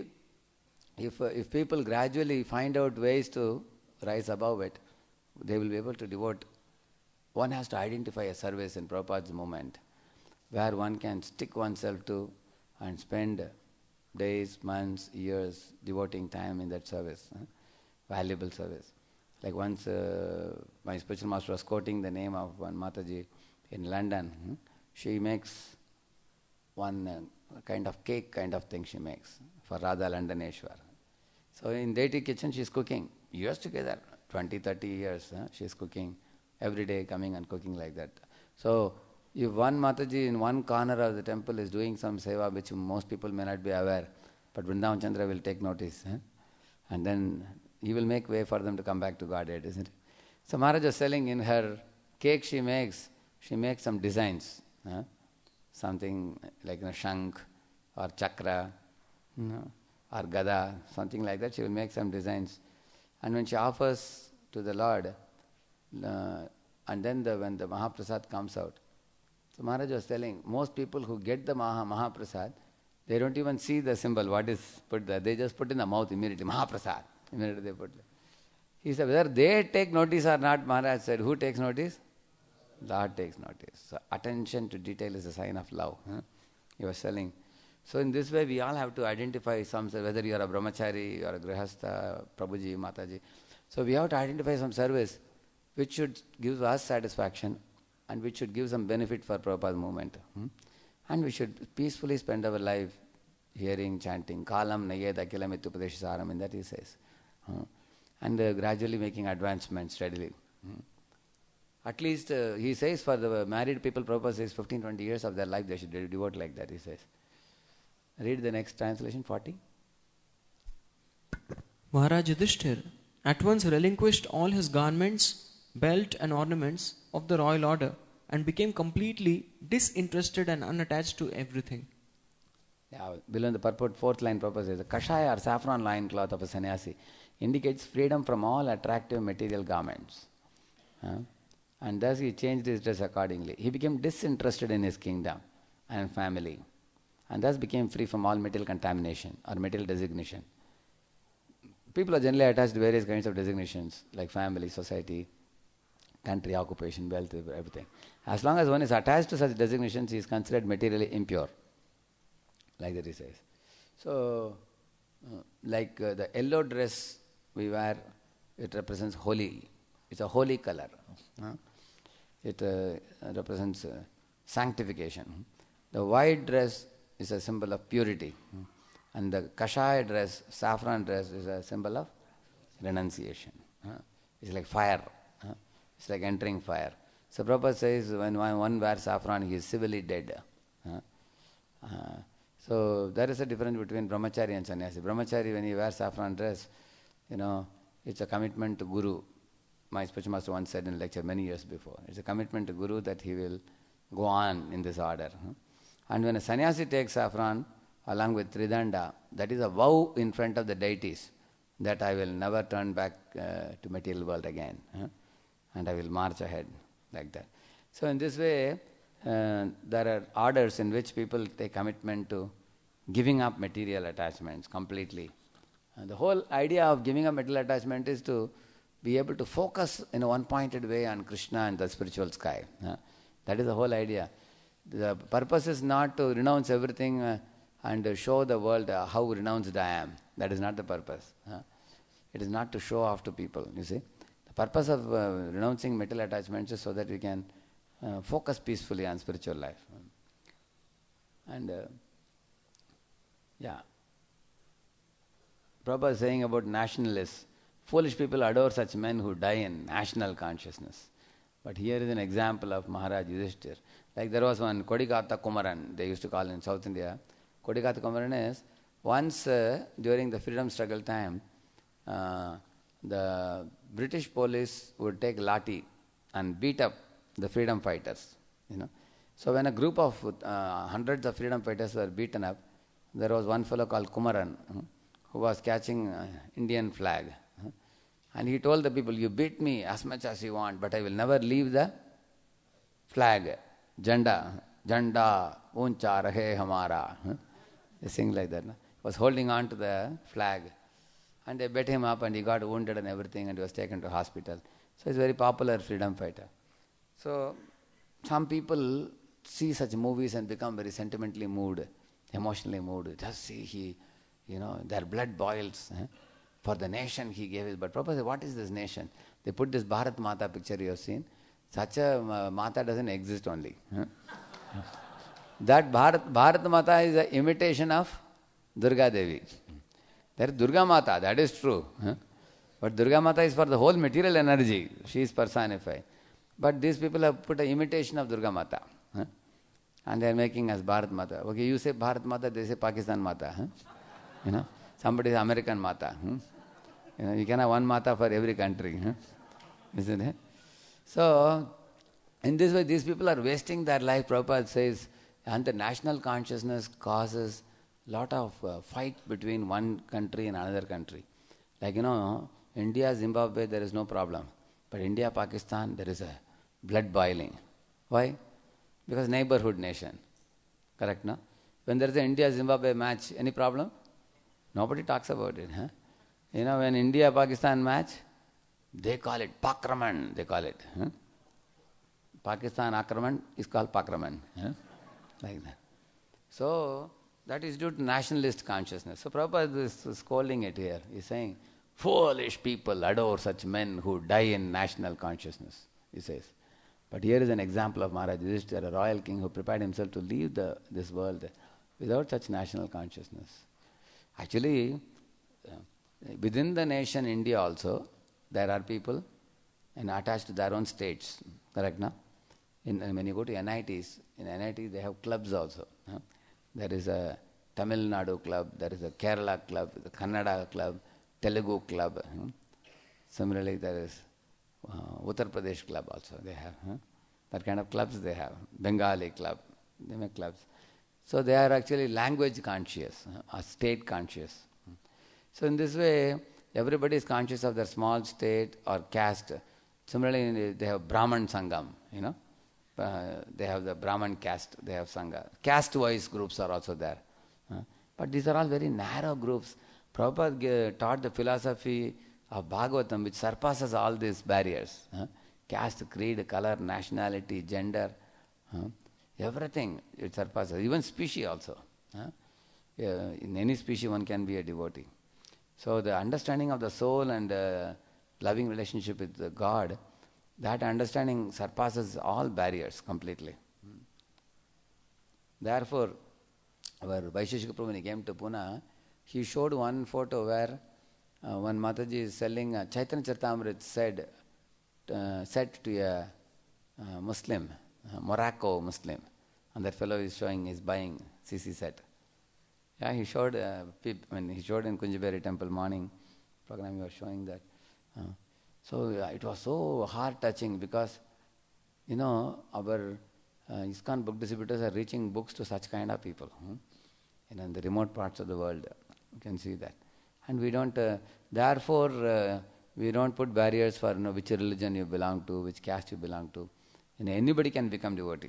people gradually find out ways to rise above it, they will be able to devote. One has to identify a service in Prabhupada's movement where one can stick oneself to and spend days, months, years devoting time in that service, valuable service. Like once my spiritual master was quoting the name of one Mataji in London. She makes one kind of cake kind of thing she makes for Radha Landaneshwar. So in deity kitchen she is cooking. Years together, 20, 30 years she is cooking. Every day coming and cooking like that. So if one Mataji in one corner of the temple is doing some seva which most people may not be aware, but Vrindavan Chandra will take notice. And then he will make way for them to come back to Godhead, isn't it? So Maharaj was selling in her cake she makes some designs. Something like a shankh or chakra or gada, something like that. She will make some designs. And when she offers to the Lord, and then when the Mahaprasad comes out, so Maharaj was telling, most people who get the Mahaprasad, they don't even see the symbol, what is put there. They just put in the mouth immediately, Mahaprasad. Immediately they put it. He said, whether they take notice or not, Maharaj said, who takes notice? Lord takes notice. So attention to detail is a sign of love. He was telling, So in this way, we all have to identify some, whether you are a brahmachari or a grihastha, Prabhuji, Mataji. So we have to identify some service which should give us satisfaction and which should give some benefit for Prabhupada's movement. And we should peacefully spend our life hearing, chanting, kalam nayed akilam ityupadeshasaram, in that he says. And gradually making advancement steadily. At least he says for the married people, Prabhupada says 15-20 years of their life they should devote like that, he says. Read the next translation, 40. Maharaj Yudhishthir at once relinquished all his garments, belt and ornaments of the royal order and became completely disinterested and unattached to everything. Yeah, below the purport, fourth line, Prabhupada says, the kashaya or saffron loin cloth of a sannyasi indicates freedom from all attractive material garments. And thus he changed his dress accordingly. He became disinterested in his kingdom and family, and thus became free from all material contamination or material designation. People are generally attached to various kinds of designations like family, society, country, occupation, wealth, everything. As long as one is attached to such designations, he is considered materially impure. Like that he says. So, like the yellow dress we wear, it represents holy. It's a holy color. It represents sanctification. The white dress is a symbol of purity. And the kashaya dress, saffron dress, is a symbol of renunciation. It's like fire. It's like entering fire. So Prabhupada says when one wears saffron, he is civilly dead. So there is a difference between brahmachari and sannyasi. Brahmachari, when he wears saffron dress, it's a commitment to Guru. My spiritual master once said in a lecture many years before. It's a commitment to Guru that he will go on in this order. And when a sannyasi takes saffron along with Tridanda, that is a vow in front of the deities that I will never turn back to material world again. And I will march ahead like that. So in this way, there are orders in which people take commitment to giving up material attachments completely. And the whole idea of giving up material attachment is to be able to focus in a one-pointed way on Krishna and the spiritual sky. That is the whole idea. The purpose is not to renounce everything and show the world how renounced I am. That is not the purpose. It is not to show off to people, you see. The purpose of renouncing material attachments is so that we can focus peacefully on spiritual life. And Prabhupada is saying about nationalists. Foolish people adore such men who die in national consciousness. But here is an example of Maharaj Yudhishthir. Like there was one Kodigata Kumaran, they used to call in South India. Kodigata Kumaran is, once during the freedom struggle time, the British police would take lathi and beat up the freedom fighters. So when a group of hundreds of freedom fighters were beaten up, there was one fellow called Kumaran who was catching Indian flag. And he told the people, you beat me as much as you want, but I will never leave the flag. Janda, Janda, uncha rahe hamara. They sing like that. No? He was holding on to the flag. And they beat him up and he got wounded and everything and he was taken to hospital. So he's a very popular freedom fighter. So some people see such movies and become very sentimentally moved, emotionally moved. Just see, their blood boils. For the nation he gave it. But Prabhupada said, what is this nation? They put this Bharat Mata picture you have seen. Such a Mata doesn't exist only. That Bharat Mata is an imitation of Durga Devi. There is Durga Mata, that is true. But Durga Mata is for the whole material energy. She is personified. But these people have put an imitation of Durga Mata. And they are making as Bharat Mata. Okay, you say Bharat Mata, they say Pakistan Mata. Somebody is American Mata. You can have one Mata for every country. Isn't it? So, in this way, these people are wasting their life. Prabhupada says, and the national consciousness causes lot of fight between one country and another country. Like, India, Zimbabwe, there is no problem. But India, Pakistan, there is a blood boiling. Why? Because neighborhood nation. Correct, no? When there is an India-Zimbabwe match, any problem? Nobody talks about it. When India-Pakistan match, they call it Pakraman, they call it. Pakistan Akraman is called Pakraman. Like that. So, that is due to nationalist consciousness. So Prabhupada is scolding it here. He's saying, foolish people adore such men who die in national consciousness, he says. But here is an example of Maharaj Yudhishthira, a royal king who prepared himself to leave this world without such national consciousness. Actually, within the nation India also, there are people and attached to their own states. Correct, no? When you go to NITs, in NIT they have clubs also. There is a Tamil Nadu club, there is a Kerala club, the Kannada club, Telugu club. Similarly, there is Uttar Pradesh club also they have. That kind of clubs they have. Bengali club, they make clubs. So they are actually language conscious, or state conscious. So in this way, everybody is conscious of their small state or caste. Similarly, they have Brahman Sangam, they have the Brahman caste, they have Sangha. Caste-wise groups are also there. But these are all very narrow groups. Prabhupada taught the philosophy of Bhagavatam which surpasses all these barriers. Caste, creed, color, nationality, gender, everything it surpasses. Even species also. In any species one can be a devotee. So the understanding of the soul and loving relationship with God, that understanding surpasses all barriers completely. Therefore, our Vaisheshika Prabhu, when he came to Pune, he showed one photo where one Mataji is selling Chaitanya Charitamrita set to a Muslim, Morocco Muslim, and that fellow is buying CC set. Yeah, he showed when he showed in Kunjaberi temple morning program, he was showing that. So it was so heart touching because our ISKCON book distributors are reaching books to such kind of people. In the remote parts of the world, you can see that. And we don't, therefore, we don't put barriers for which religion you belong to, which caste you belong to. Anybody can become devotee.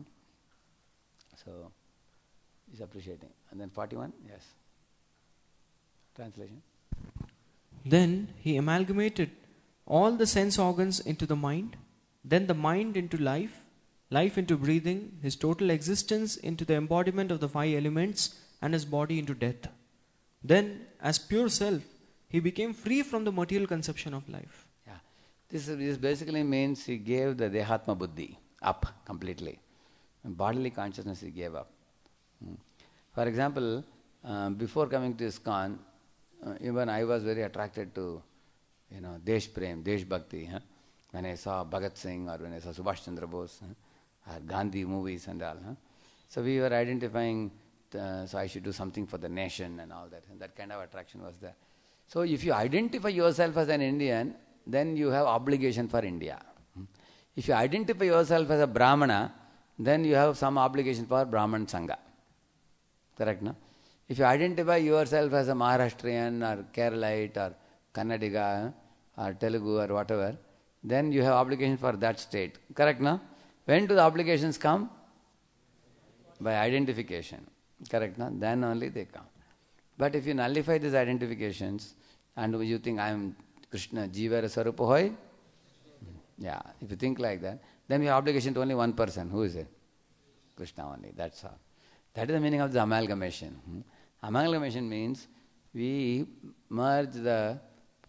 So, he's appreciating. And then 41, yes. Translation. Then he amalgamated all the sense organs into the mind, then the mind into life, life into breathing, his total existence into the embodiment of the 5 elements, and his body into death. Then, as pure self, he became free from the material conception of life. Yeah, this basically means he gave the Dehatma Buddhi up completely. And bodily consciousness he gave up. For example, before coming to ISKCON, even I was very attracted to, Desh Prem, Desh Bhakti. When I saw Bhagat Singh or when I saw Subhash Chandra Bose, or Gandhi movies and all. So we were identifying, so I should do something for the nation and all that. And that kind of attraction was there. So if you identify yourself as an Indian, then you have obligation for India. If you identify yourself as a Brahmana, then you have some obligation for Brahman Sangha. Correct, no? If you identify yourself as a Maharashtrian or Keralite or Kannadiga or Telugu or whatever, then you have obligation for that state. Correct, no? When do the obligations come? By identification. Correct, no? Then only they come. But if you nullify these identifications and you think I am Krishna, Jiva Sarupa Hoy, yeah, if you think like that, then you have obligation to only one person. Who is it? Krishna only, that's all. That is the meaning of the amalgamation. Amalgamation means we merge the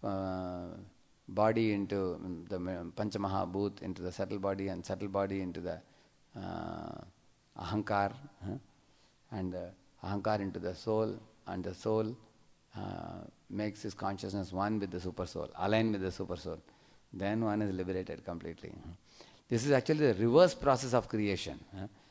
body into the Panchamahabhut, into the subtle body, and subtle body into the Ahankar, and Ahankar into the soul, and the soul makes his consciousness one with the super soul, aligned with the super soul. Then one is liberated completely. This is actually the reverse process of creation.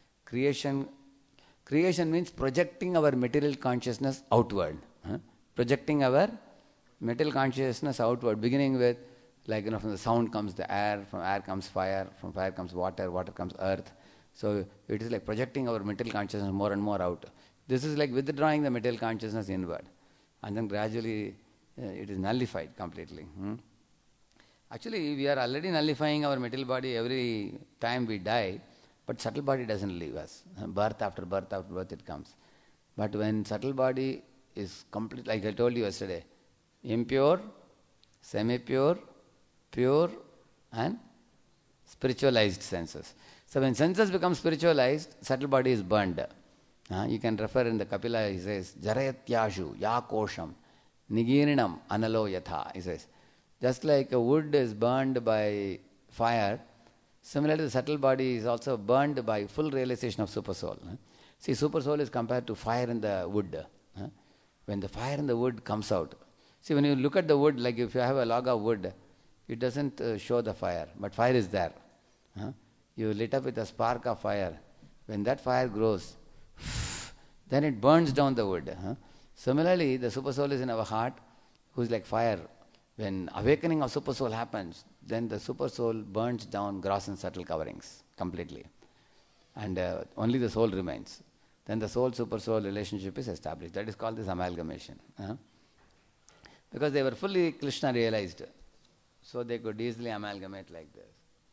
Creation means projecting our material consciousness outward. Projecting our material consciousness outward, beginning with, from the sound comes the air, from air comes fire, from fire comes water, water comes earth. So it is like projecting our material consciousness more and more out. This is like withdrawing the material consciousness inward. And then gradually it is nullified completely. Actually, we are already nullifying our material body every time we die, but subtle body doesn't leave us. Birth after birth after birth it comes. But when subtle body is complete, like I told you yesterday, impure, semi-pure, pure and spiritualized senses. So when senses become spiritualized, subtle body is burned. You can refer in the Kapila, he says, Jarayatyashu, ya kosham, nigirinam analo yatha. He says, just like a wood is burned by fire, similarly the subtle body is also burned by full realization of Supersoul. See, Supersoul is compared to fire in the wood. When the fire in the wood comes out, see, when you look at the wood, like if you have a log of wood, it doesn't show the fire, but fire is there. You lit up with a spark of fire. When that fire grows, then it burns down the wood. Similarly, the Supersoul is in our heart, who is like fire. When awakening of Supersoul happens, then the Supersoul burns down gross and subtle coverings completely. And only the soul remains. Then the soul-Supersoul relationship is established. That is called this amalgamation. Because they were fully Krishna realized, so they could easily amalgamate like this.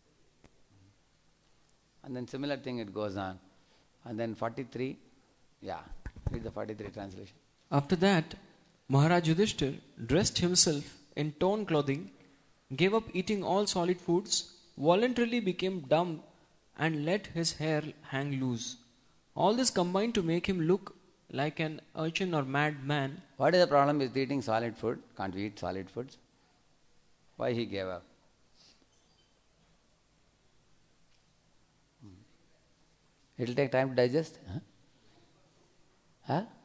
And then similar thing it goes on. And then 43, read the 43 translation. After that, Maharaj Yudhishthir dressed himself in torn clothing, gave up eating all solid foods, voluntarily became dumb, and let his hair hang loose. All this combined to make him look like an urchin or mad man. What is the problem with eating solid food? Can't we eat solid foods? Why he gave up? It will take time to digest. I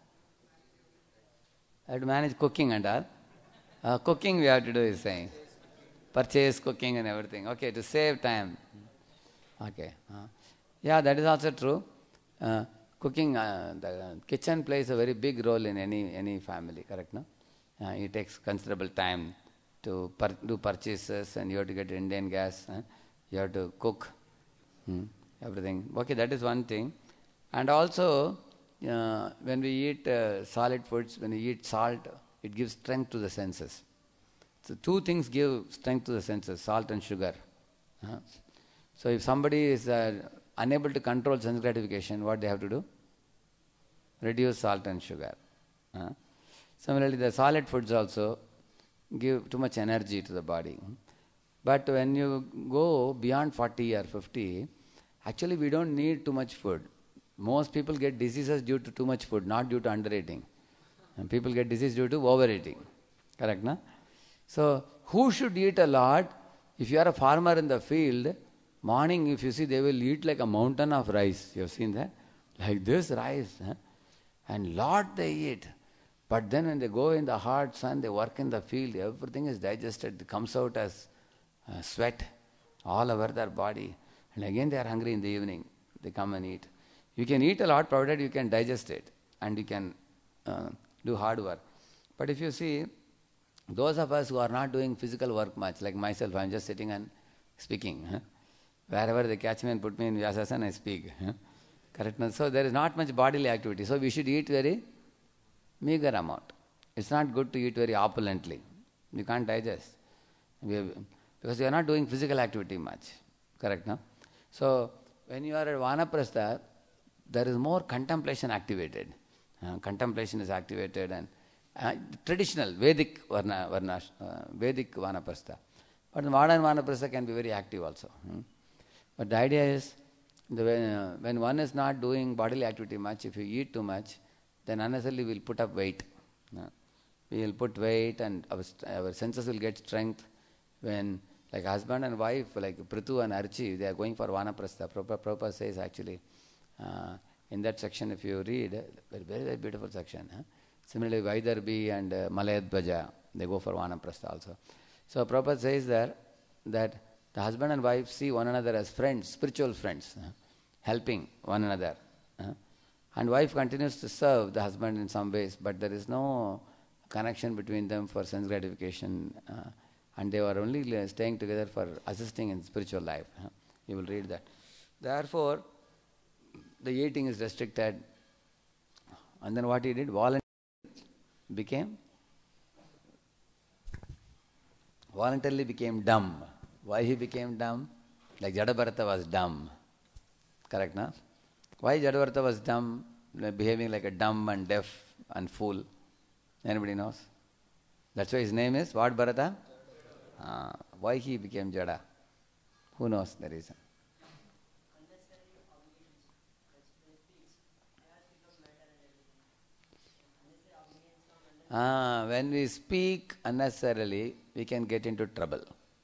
have to manage cooking and all. Cooking we have to do, is saying. Purchase cooking and everything. Okay, to save time. Okay. Yeah, that is also true. Cooking, the kitchen plays a very big role in any family, correct, no? It takes considerable time to do purchases, and you have to get Indian gas. You have to cook everything. Okay, that is one thing. And also, when we eat solid foods, when we eat salt, it gives strength to the senses. So two things give strength to the senses, salt and sugar. So if somebody is unable to control sense gratification, what they have to do? Reduce salt and sugar. Similarly, the solid foods also give too much energy to the body. But when you go beyond 40 or 50, actually we don't need too much food. Most people get diseases due to too much food, not due to undereating. And people get disease due to overeating. Correct, no? So, who should eat a lot? If you are a farmer in the field, morning, if you see, they will eat like a mountain of rice. You have seen that? Like this rice. And lot they eat. But then when they go in the hot sun, they work in the field, everything is digested. It comes out as sweat all over their body. And again they are hungry in the evening. They come and eat. You can eat a lot provided you can digest it. And you can do hard work. But if you see, those of us who are not doing physical work much, like myself, I am just sitting and speaking. Wherever they catch me and put me in Vyasasana, I speak. Correct? So there is not much bodily activity. So we should eat very meager amount. It's not good to eat very opulently. You can't digest. Because you are not doing physical activity much. Correct, no? So when you are at Vanaprastha, there is more contemplation activated. Contemplation is activated, and traditional Vedic Vedic Vanaprastha. But the modern Vanaprastha can be very active also. But the idea is, when one is not doing bodily activity much, if you eat too much, then unnecessarily we will put up weight. We will put weight, and our senses will get strength. When, like husband and wife, like Prithu and Archi, they are going for Vanaprastha. Prabhupada says actually, in that section if you read, very, very beautiful section. Similarly, Vaidarbhi and Malayadvaja, they go for Vanaprastha also. So Prabhupada says there that the husband and wife see one another as friends, spiritual friends, helping one another. And wife continues to serve the husband in some ways, but there is no connection between them for sense gratification. And they were only staying together for assisting in spiritual life. You will read that. Therefore, the eating is restricted. And then what he did? Voluntarily became dumb. Why he became dumb? Like Jadabharata was dumb. Correct, no? Why Jadabharata was dumb? Behaving like a dumb and deaf and fool. Anybody knows? That's why his name is what, Bharata? Why he became Jada? Who knows the reason? When we speak unnecessarily, we can get into trouble.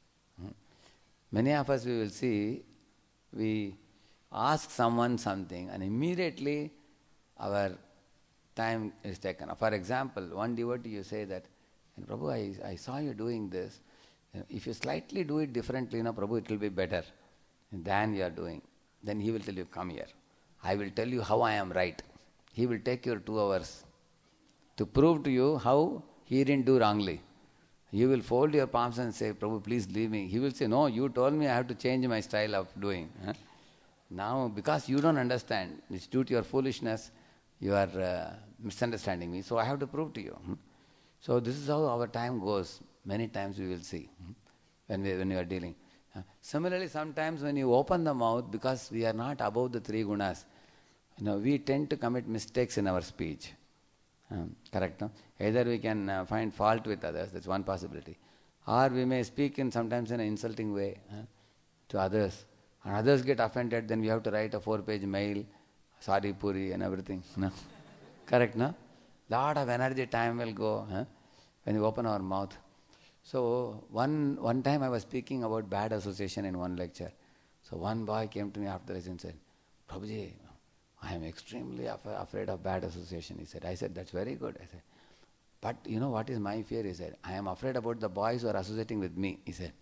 Many of us, we will see, we ask someone something and immediately our time is taken. For example, one devotee, you say that, Prabhu, I saw you doing this. If you slightly do it differently, Prabhu, it will be better than you are doing. Then he will tell you, come here. I will tell you how I am right. He will take your 2 hours to prove to you how he didn't do wrongly. You will fold your palms and say, Prabhu, please leave me. He will say, no, you told me I have to change my style of doing. Now, because you don't understand, it's due to your foolishness, you are misunderstanding me, so I have to prove to you. So this is how our time goes. Many times we will see when we are dealing. Similarly, sometimes when you open the mouth, because we are not above the 3 gunas, we tend to commit mistakes in our speech. Correct, no? Either we can find fault with others, that's one possibility. Or we may speak sometimes in an insulting way to others. And others get offended, then we have to write a 4-page mail, sorry Puri and everything. No? Correct, no? Lot of energy, time will go when we open our mouth. So one time I was speaking about bad association in one lecture. So one boy came to me after this and said, Prabhuji, I am extremely afraid of bad association, he said. I said, that's very good. I said, but you know what is my fear? He said, I am afraid about the boys who are associating with me, he said.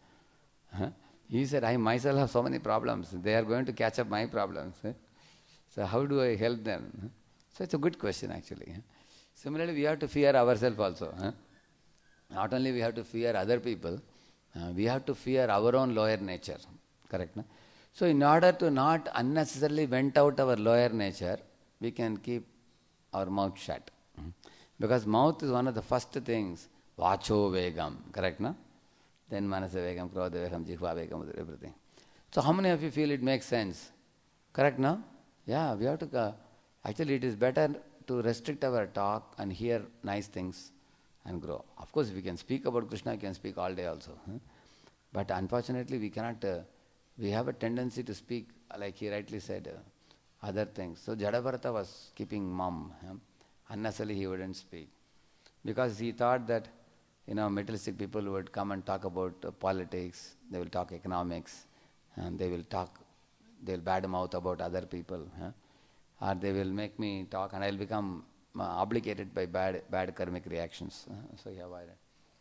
He said, I myself have so many problems. They are going to catch up my problems. So how do I help them? So it's a good question actually. Similarly, we have to fear ourselves also. Not only we have to fear other people, we have to fear our own lower nature. Correct? No? So in order to not unnecessarily vent out our lower nature, we can keep our mouth shut. Because mouth is one of the first things. Vacho vegam. Correct? No? Then manasa vegam, krodha vegam, jihva vegam, everything. So how many of you feel it makes sense? Correct? No? Yeah, we have to... Actually, it is better to restrict our talk and hear nice things and grow. Of course, if we can speak about Krishna, we can speak all day also. But unfortunately, we cannot... we have a tendency to speak, like he rightly said, other things. So Jadabharata was keeping mum. Unnecessarily he wouldn't speak. Because he thought that, materialistic people would come and talk about politics, they will talk economics, and they'll badmouth about other people. Or they will make me talk and I'll become obligated by bad karmic reactions. So he avoided.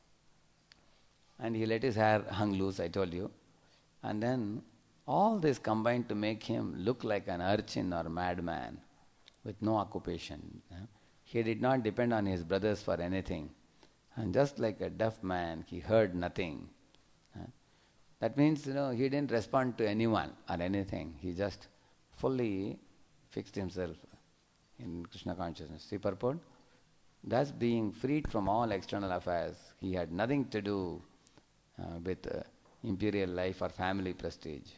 And he let his hair hung loose, I told you. And then all this combined to make him look like an urchin or madman with no occupation. He did not depend on his brothers for anything. And just like a deaf man, he heard nothing. That means, he didn't respond to anyone or anything. He just fully fixed himself in Krishna consciousness. See purport? Thus being freed from all external affairs, he had nothing to do with imperial life or family prestige.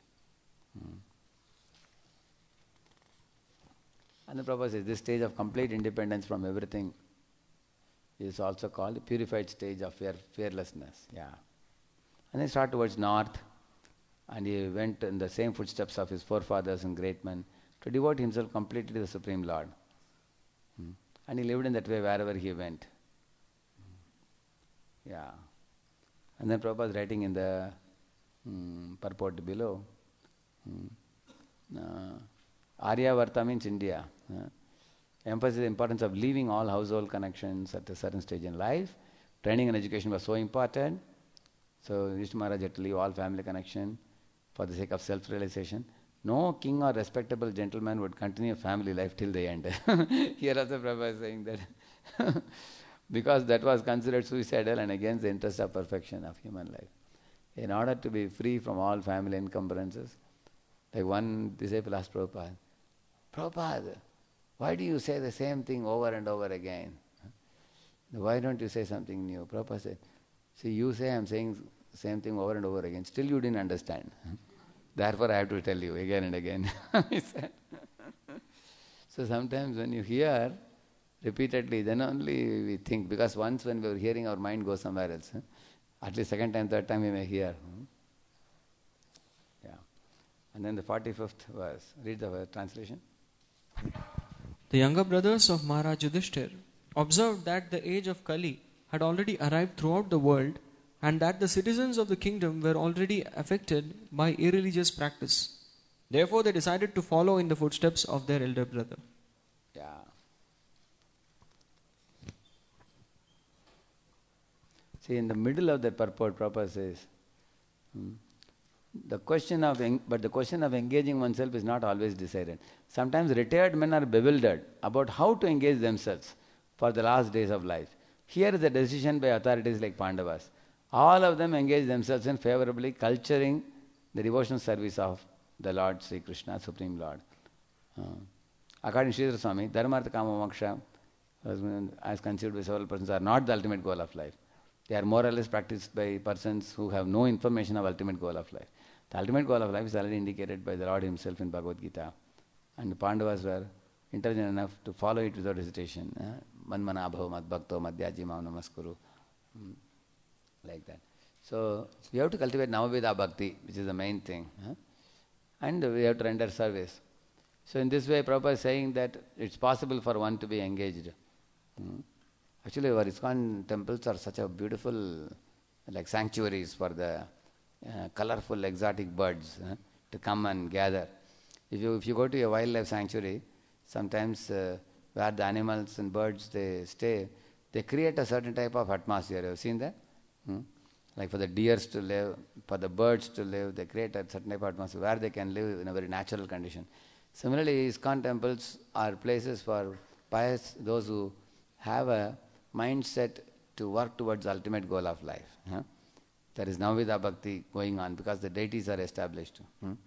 And the Prabhupada says, this stage of complete independence from everything is also called the purified stage of fearlessness. Yeah. And then start towards north, and he went in the same footsteps of his forefathers and great men to devote himself completely to the Supreme Lord. And he lived in that way wherever he went. Yeah. And then Prabhupada is writing in the purport below, Aryavarta means India. Emphasizes the importance of leaving all household connections at a certain stage in life. Training and education was so important. So Yudhishthira Maharaj had to leave all family connection for the sake of self-realization. No king or respectable gentleman would continue family life till the end. Here also Prabhupada is saying that because that was considered suicidal and against the interest of perfection of human life. In order to be free from all family encumbrances, like one disciple asked Prabhupada, Prabhupada, why do you say the same thing over and over again? Why don't you say something new? Prabhupada said, see, you say I am saying the same thing over and over again. Still you didn't understand. Therefore I have to tell you again and again. He said. So sometimes when you hear repeatedly, then only we think. Because once when we are hearing, our mind goes somewhere else. At least second time, third time we may hear. Yeah. And then the 45th verse. Read the translation. The younger brothers of Maharaj Yudhishthir observed that the age of Kali had already arrived throughout the world and that the citizens of the kingdom were already affected by irreligious practice. Therefore, they decided to follow in the footsteps of their elder brother. Yeah. See, in the middle of that purport, Prabhupada says, the question of engaging oneself is not always decided. Sometimes retired men are bewildered about how to engage themselves for the last days of life. Here is a decision by authorities like Pandavas. All of them engage themselves in favorably culturing the devotional service of the Lord Sri Krishna, Supreme Lord. According to Sridhar Swami, Dharma, Artha, Kama, Moksha, as conceived by several persons, are not the ultimate goal of life. They are more or less practiced by persons who have no information of ultimate goal of life. The ultimate goal of life is already indicated by the Lord Himself in Bhagavad Gita. And the Pandavas were intelligent enough to follow it without hesitation. Manmana bhava mad bhakto madhyaji mam namaskuru. Like that. So, we have to cultivate Navavida Bhakti, which is the main thing. And we have to render service. So, in this way, Prabhupada is saying that it's possible for one to be engaged. Actually, our ISKCON temples are such a beautiful, like sanctuaries for the colorful exotic birds to come and gather. If you go to a wildlife sanctuary, sometimes where the animals and birds they stay, they create a certain type of atmosphere. Have you seen that? Like for the deers to live, for the birds to live, they create a certain type of atmosphere where they can live in a very natural condition. Similarly, ISKCON temples are places for pious, those who have a mindset to work towards the ultimate goal of life. There is Navavida Bhakti going on because the deities are established.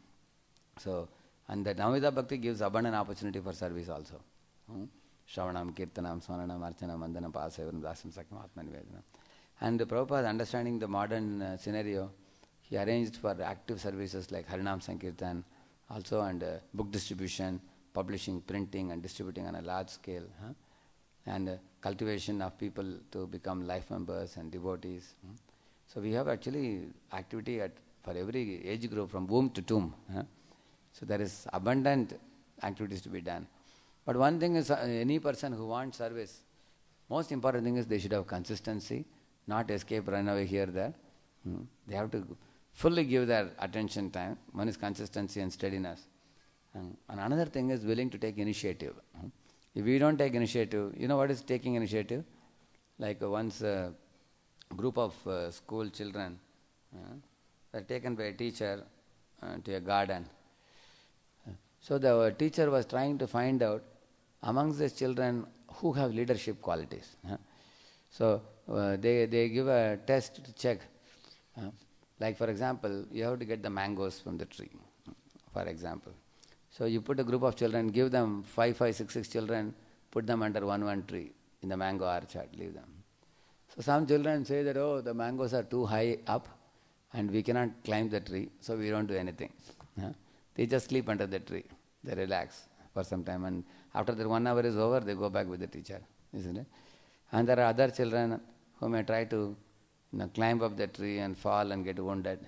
So, and the Navavida Bhakti gives abundant opportunity for service also. Shravanam, Kirtanam, Smaranam, Archanam, Vandanam, Pasayavam, Dasam, Sakam, Atma Nivedanam. And Prabhupada, understanding the modern scenario, he arranged for active services like Harinam Sankirtan, also and book distribution, publishing, printing and distributing on a large scale. And cultivation of people to become life members and devotees. So we have actually activity for every age group from womb to tomb. So there is abundant activities to be done. But one thing is any person who wants service, most important thing is they should have consistency, not escape, run away here, there. They have to fully give their attention time. One is consistency and steadiness. And another thing is willing to take initiative. If we don't take initiative, you know what is taking initiative? Like once a group of school children were taken by a teacher to a garden. So the teacher was trying to find out amongst the children who have leadership qualities. So they give a test to check. Like for example, you have to get the mangoes from the tree, for example. So you put a group of children, give them 5, 6 children, put them under one tree in the mango orchard, leave them. So some children say that, oh, the mangoes are too high up and we cannot climb the tree, so we don't do anything. They just sleep under the tree. They relax for some time, and after that 1 hour is over, they go back with the teacher, isn't it? And there are other children who may try to climb up the tree and fall and get wounded.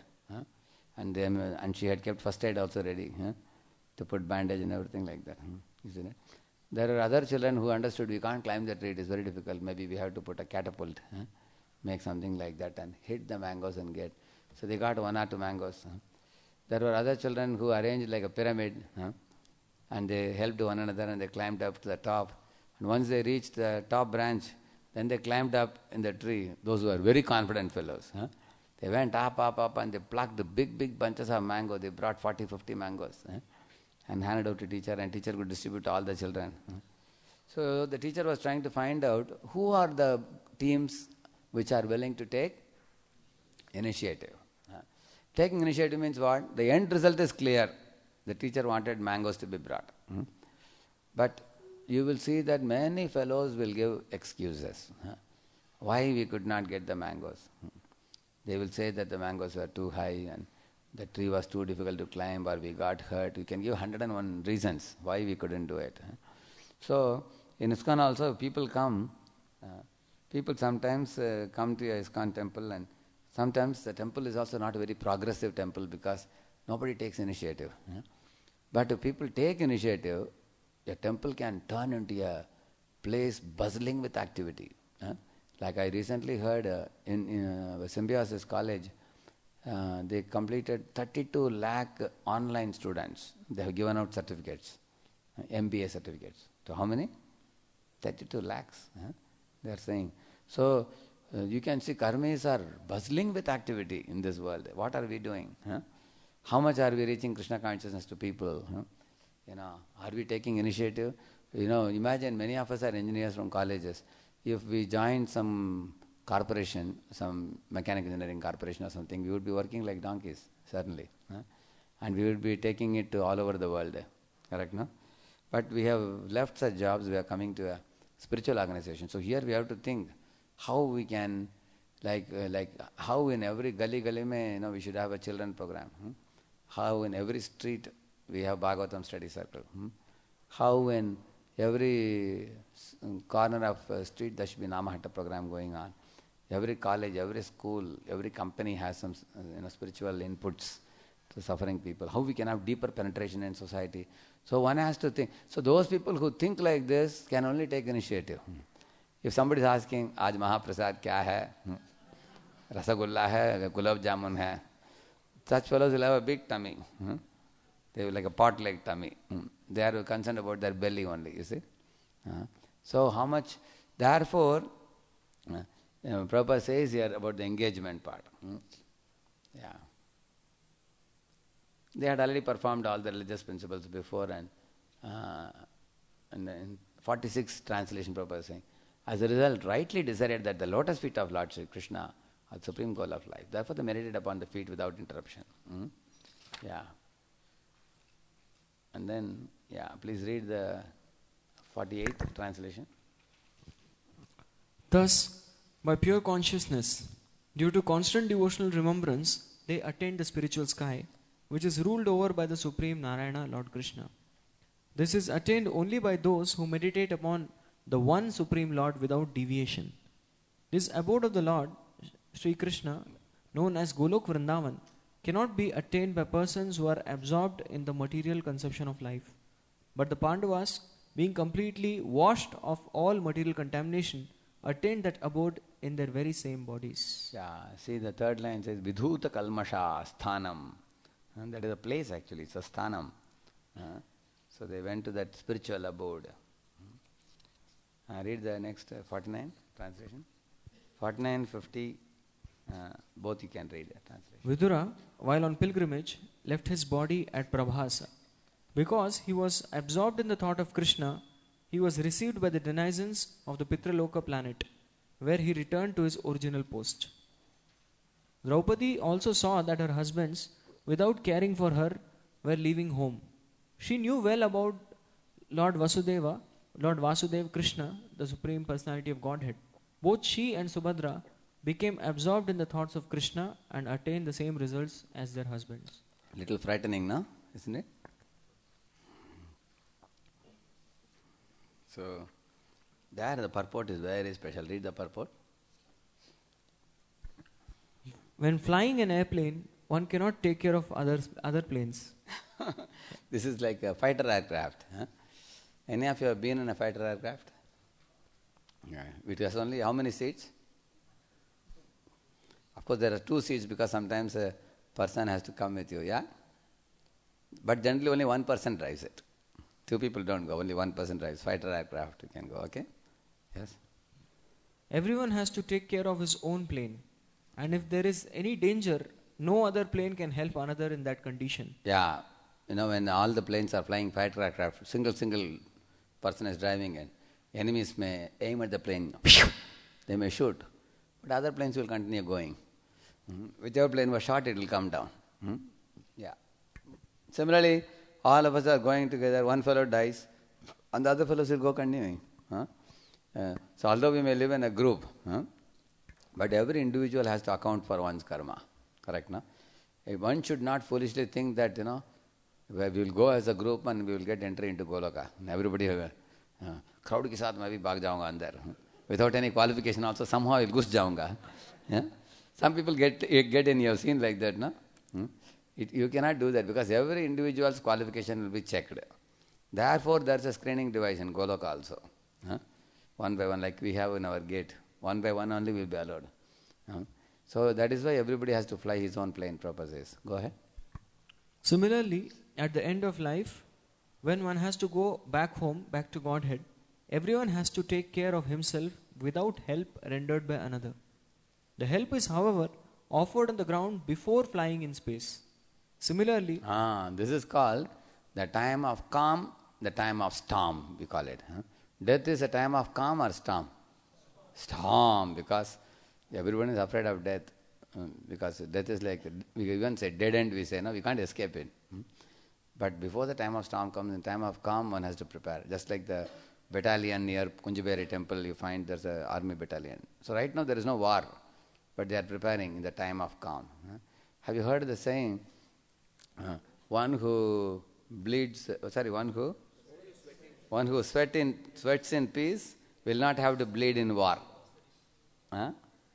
And she had kept first aid also ready to put bandage and everything like that, isn't it? There are other children who understood we can't climb the tree, it is very difficult, maybe we have to put a catapult, make something like that and hit the mangoes and get. So they got 1 or 2 mangoes. There were other children who arranged like a pyramid and they helped one another and they climbed up to the top. And once they reached the top branch, then they climbed up in the tree. Those were very confident fellows. They went up and they plucked the big bunches of mango. They brought 40, 50 mangoes and handed out to teacher, and teacher could distribute to all the children. So the teacher was trying to find out who are the teams which are willing to take initiative. Taking initiative means what? The end result is clear. The teacher wanted mangoes to be brought. But you will see that many fellows will give excuses. Why we could not get the mangoes. They will say that the mangoes were too high and the tree was too difficult to climb, or we got hurt. You can give 101 reasons why we couldn't do it. So in ISKCON also people come, people sometimes come to a ISKCON temple, and sometimes the temple is also not a very progressive temple because nobody takes initiative. But if people take initiative, a temple can turn into a place buzzling with activity. Like I recently heard in Symbiosis College, they completed 32 lakh online students. They have given out certificates, MBA certificates. So how many? 32 lakhs. They are saying. So you can see karmis are bustling with activity in this world. What are we doing? How much are we reaching Krishna consciousness to people? Are we taking initiative? Imagine many of us are engineers from colleges. If we joined some corporation, some mechanical engineering corporation or something, we would be working like donkeys, certainly. And we would be taking it to all over the world. Correct, no? But we have left such jobs, we are coming to a spiritual organization. So here we have to think how we can, like how in every gully mein, we should have a children program. How in every street we have Bhagavatam study circle. How in every corner of street there should be Namahatta program going on. Every college, every school, every company has some spiritual inputs to suffering people. How we can have deeper penetration in society. So one has to think. So those people who think like this can only take initiative. If somebody is asking, Aaj Mahaprasad kya hai? Rasagulla hai, gulab jamun hai. Such fellows will have a big tummy. They will like a pot-like tummy. They are concerned about their belly only, you see. So how much, therefore, Prabhupada says here about the engagement part. Yeah. They had already performed all the religious principles before, and in 46 translation Prabhupada is saying, as a result, rightly decided that the lotus feet of Lord Sri Krishna are the supreme goal of life. Therefore, they meditate upon the feet without interruption. Yeah. And then, please read the 48th translation. Thus, by pure consciousness, due to constant devotional remembrance, they attain the spiritual sky, which is ruled over by the Supreme Narayana, Lord Krishna. This is attained only by those who meditate upon the one Supreme Lord without deviation. This abode of the Lord, Sri Krishna, known as Golok Vrindavan, cannot be attained by persons who are absorbed in the material conception of life. But the Pandavas, being completely washed of all material contamination, attained that abode in their very same bodies. Yeah, see the third line says, Vidhuta Kalmasha Sthanam. And that is a place actually, it's a sthanam. So they went to that spiritual abode. Read the next 49 translation. 49, 50, both you can read the translation. Vidura, while on pilgrimage, left his body at Prabhasa. Because he was absorbed in the thought of Krishna, he was received by the denizens of the Pitraloka planet, where he returned to his original post. Draupadi also saw that her husbands, without caring for her, were leaving home. She knew well about Lord Vasudev Krishna, the Supreme Personality of Godhead. Both she and Subhadra became absorbed in the thoughts of Krishna and attained the same results as their husbands. Little frightening, no? Isn't it? So, there the purport is very special. Read the purport. When flying an airplane, one cannot take care of other planes. This is like a fighter aircraft. Any of you have been in a fighter aircraft? Yeah. It has only how many seats? Of course, there are 2 seats because sometimes a person has to come with you, yeah? But generally only one person drives it. 2 people don't go, only one person drives. Fighter aircraft you can go, okay? Yes? Everyone has to take care of his own plane. And if there is any danger, no other plane can help another in that condition. Yeah. When all the planes are flying fighter aircraft, single person is driving it. Enemies may aim at the plane, they may shoot. But other planes will continue going. Whichever plane was shot, it will come down. Yeah. Similarly, all of us are going together, one fellow dies, and the other fellows will go continuing. So although we may live in a group, but every individual has to account for one's karma. Correct, no? One should not foolishly think that, we will go as a group and we will get entry into Goloka. Everybody will, crowd ke saath main bhi bhag jaunga andar. Without any qualification also, somehow I will ghus jaunga. Yeah? Some people get in, you have seen like that, no? You cannot do that because every individual's qualification will be checked. Therefore, there is a screening device in Goloka also. one by one, like we have in our gate. One by one only will be allowed. So that is why everybody has to fly his own plane, Prabhupada says. Go ahead. Similarly, at the end of life, when one has to go back home, back to Godhead, everyone has to take care of himself without help rendered by another. The help is, however, offered on the ground before flying in space. Similarly, this is called the time of calm, the time of storm, we call it. Death is a time of calm or storm? Storm, because everyone is afraid of death. Because death is like, we even say dead end, we say, no, we can't escape it. But before the time of storm comes, in time of calm, one has to prepare. Just like the battalion near Kunjaberi temple, you find there's an army battalion. So right now there is no war, but they are preparing in the time of calm. Have you heard the saying, one who bleeds, one who sweats in peace will not have to bleed in war. Yeah?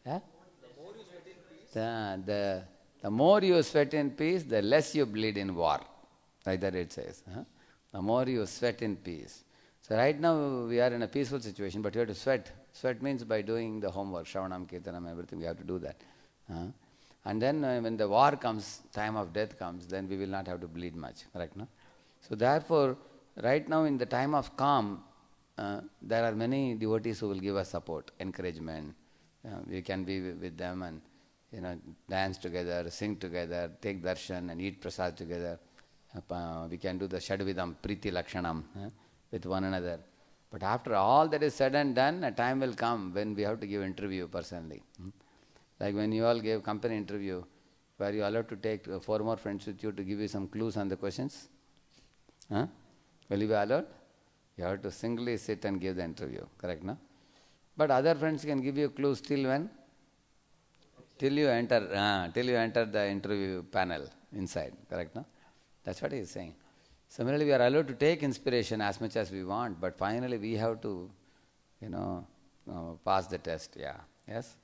The more you sweat in peace, the less you bleed in war. Like that it says. The more you sweat in peace. So right now we are in a peaceful situation, but you have to sweat. Sweat means by doing the homework, Shravanam, Kirtanam, everything, we have to do that. And then when the war comes, time of death comes, then we will not have to bleed much. Correct, no? So therefore, right now in the time of calm, there are many devotees who will give us support, encouragement. We can be with them and dance together, sing together, take darshan and eat prasad together. We can do the Shadvidam, Priti Lakshanam with one another. But after all that is said and done, a time will come when we have to give interview personally. Like when you all gave company interview, were you allowed to take 4 more friends with you to give you some clues on the questions? Will you be allowed? You have to singly sit and give the interview, correct, no? But other friends can give you clues till when? Till you enter the interview panel inside, correct, no? That's what he is saying. Similarly, we are allowed to take inspiration as much as we want, but finally we have to, pass the test. Yeah. Yes?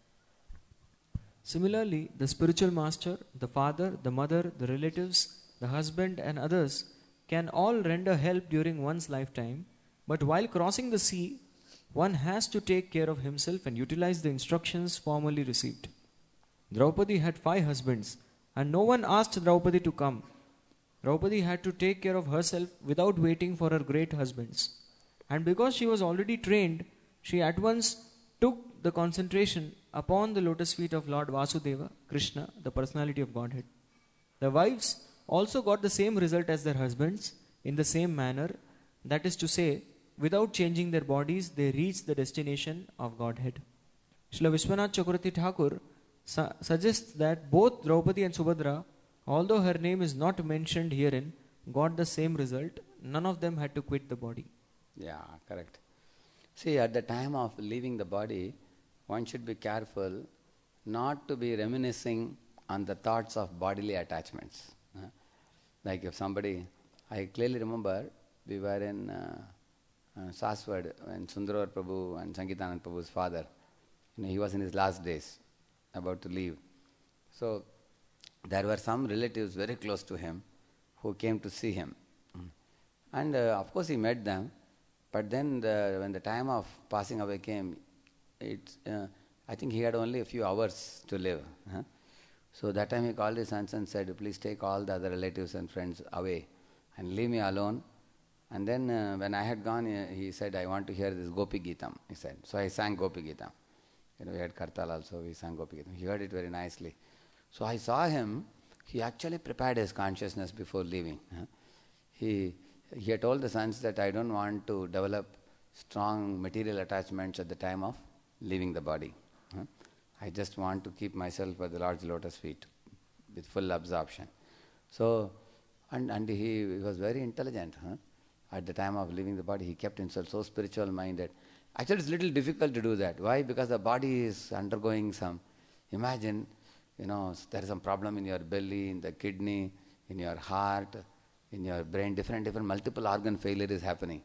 Similarly, the spiritual master, the father, the mother, the relatives, the husband and others can all render help during one's lifetime, but while crossing the sea, one has to take care of himself and utilize the instructions formerly received. Draupadi had 5 husbands, and no one asked Draupadi to come. Draupadi had to take care of herself without waiting for her great husbands. And because she was already trained, she at once took the concentration upon the lotus feet of Lord Vasudeva, Krishna, the personality of Godhead. The wives also got the same result as their husbands in the same manner, that is to say, without changing their bodies, they reached the destination of Godhead. Srila Vishwanath Chakravarti Thakur suggests that both Draupadi and Subhadra, although her name is not mentioned herein, got the same result. None of them had to quit the body. Yeah, correct. See, at the time of leaving the body, one should be careful not to be reminiscing on the thoughts of bodily attachments. Like if somebody, I clearly remember we were in Saswad when Sundarar Prabhu and Sankitanand Prabhu's father, he was in his last days, about to leave. So there were some relatives very close to him who came to see him. And of course he met them, but then when the time of passing away came, I think he had only a few hours to live. So that time he called his sons and said, please take all the other relatives and friends away and leave me alone. And then when I had gone, he said, I want to hear this Gopi Geetam, he said. So I sang Gopi Geetam. We had Kartal also, we sang Gopi Geetam. He heard it very nicely. So I saw him, he actually prepared his consciousness before leaving. He had told the sons that I don't want to develop strong material attachments at the time of leaving the body. I just want to keep myself at the Lord's lotus feet with full absorption. So, and he was very intelligent. At the time of leaving the body, he kept himself so spiritual minded. Actually, it's a little difficult to do that. Why? Because the body is undergoing some, imagine, there is some problem in your belly, in the kidney, in your heart, in your brain, different multiple organ failure is happening.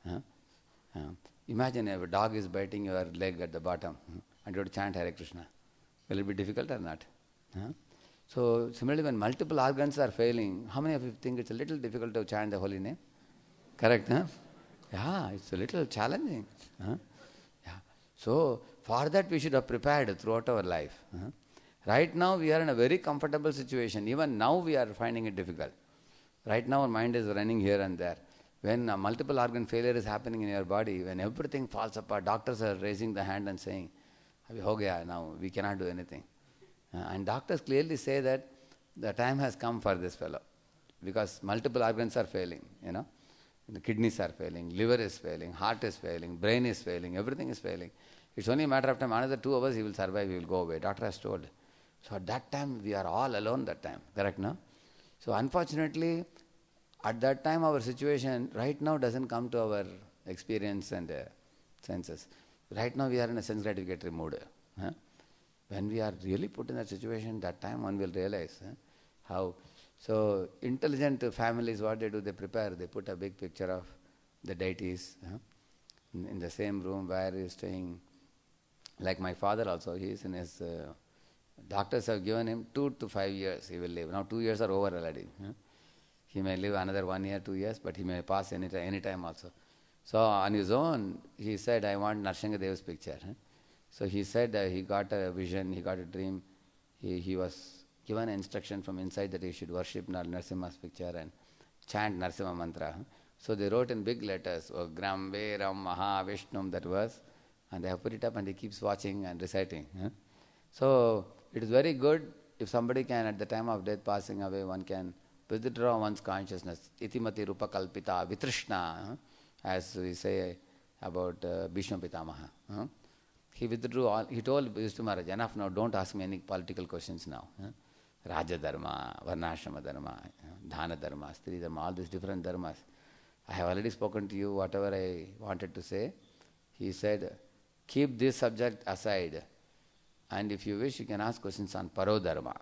Imagine if a dog is biting your leg at the bottom and you have to chant Hare Krishna. Will it be difficult or not? So similarly, when multiple organs are failing, how many of you think it's a little difficult to chant the holy name? Correct, huh? Yeah, it's a little challenging. So, for that we should have prepared throughout our life. Right now we are in a very comfortable situation. Even now we are finding it difficult. Right now our mind is running here and there. When multiple organ failure is happening in your body, when everything falls apart, doctors are raising the hand and saying, "Abhi ho gaya, now we cannot do anything." And doctors clearly say that the time has come for this fellow, because multiple organs are failing, The kidneys are failing, liver is failing, heart is failing, brain is failing, everything is failing. It's only a matter of time, another 2 hours he will survive, he will go away. Doctor has told. So at that time, we are all alone that time, correct, no? So unfortunately, at that time our situation right now doesn't come to our experience and senses. Right now we are in a sense gratificatory mood. When we are really put in that situation, that time one will realize how. So intelligent families, what they do, they prepare, they put a big picture of the deities in the same room where he is staying. Like my father also, he is in his, doctors have given him 2 to 5 years he will live. Now 2 years are over already. He may live another 1 year, 2 years, but he may pass any time also. So on his own, he said, I want Narsinghadeva's picture. So he said he got a vision, he got a dream. He was given instruction from inside that he should worship Narsimha's picture and chant Narsimha mantra. So they wrote in big letters, Gram Veram Maha Vishnum, that verse, and they have put it up and he keeps watching and reciting. So it is very good if somebody can, at the time of death, passing away, one can withdraw one's consciousness. Itimati Rupa Kalpita Vitrishna, as we say about Bhishma Pitamaha. He withdrew all, he told Yudhishthira Maharaj, enough now, don't ask me any political questions now. Raja Dharma, Varnashrama Dharma, Dhana Dharma, Stri Dharma, all these different dharmas. I have already spoken to you whatever I wanted to say. He said, keep this subject aside, and if you wish, you can ask questions on Paro Dharma.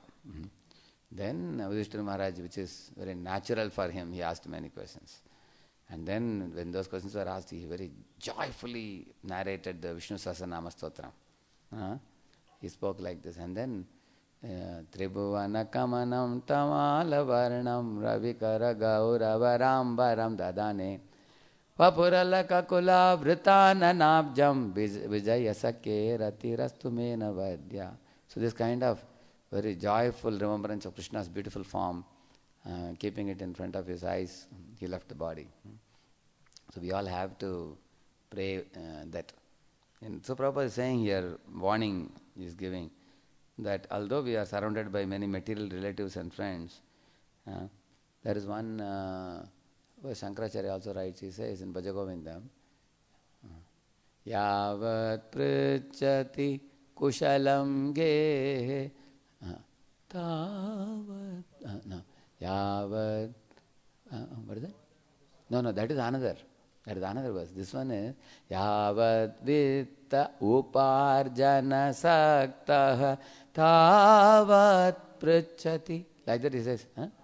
Then Yudhishthira Maharaj, which is very natural for him, he asked many questions. And then when those questions were asked, he very joyfully narrated the Vishnu Sahasranama Stotram. He spoke like this. And then Tribhuvana Kamanam Tamala Varnam Ravikara Gauravarambaram Dadane Vapuralaka Kula Vritana Nabjam Vijaya Sake Ratirastumena Vadya. So this kind of very joyful remembrance of Krishna's beautiful form, keeping it in front of his eyes, he left the body. So we all have to pray that. And so Prabhupada is saying here, warning he is giving, that although we are surrounded by many material relatives and friends, there is one, Shankaracharya also writes, he says in Bhajagovinda, Yavat Prichati Kushalam Ge Tavat Yavat, what is that? No, that is another. That is another verse. This one is Yavat Vitta Uparjana Saktaha Tavat Prichati. Like that he says.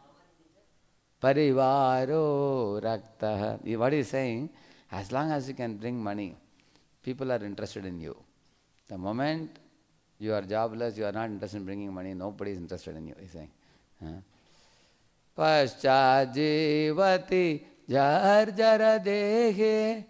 Parivaro Raktaha. What he is saying, as long as you can bring money, people are interested in you. The moment you are jobless, you are not interested in bringing money, nobody is interested in you, he is saying. Paschajivati jarjara dehe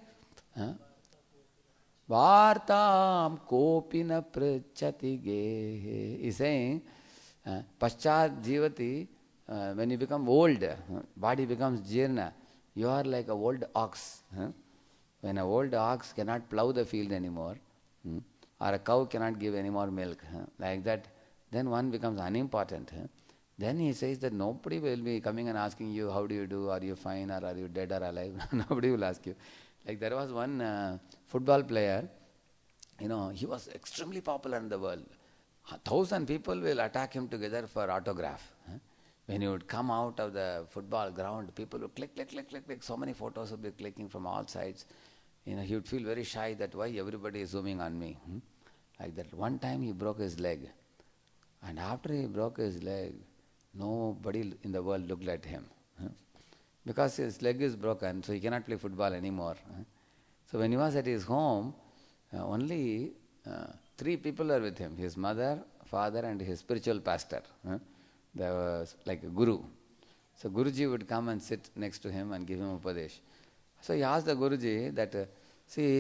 vartam kopina prichati gehe. He is saying, Paschajivati, when you become old, body becomes jirna, you are like a old ox. When an old ox cannot plow the field anymore, or a cow cannot give any more milk, like that, then one becomes unimportant. Then he says that nobody will be coming and asking you, how do you do, are you fine, or are you dead or alive? Nobody will ask you. Like there was one football player, he was extremely popular in the world. 1,000 people will attack him together for autograph. When he would come out of the football ground, people would click, so many photos would be clicking from all sides. He would feel very shy that why everybody is zooming on me. Like that. One time he broke his leg. And after he broke his leg, nobody in the world looked at him. Because his leg is broken, so he cannot play football anymore. So when he was at his home, only 3 people were with him. His mother, father and his spiritual pastor. There was like a guru. So Guruji would come and sit next to him and give him upadesh. So he asked the Guruji that, see,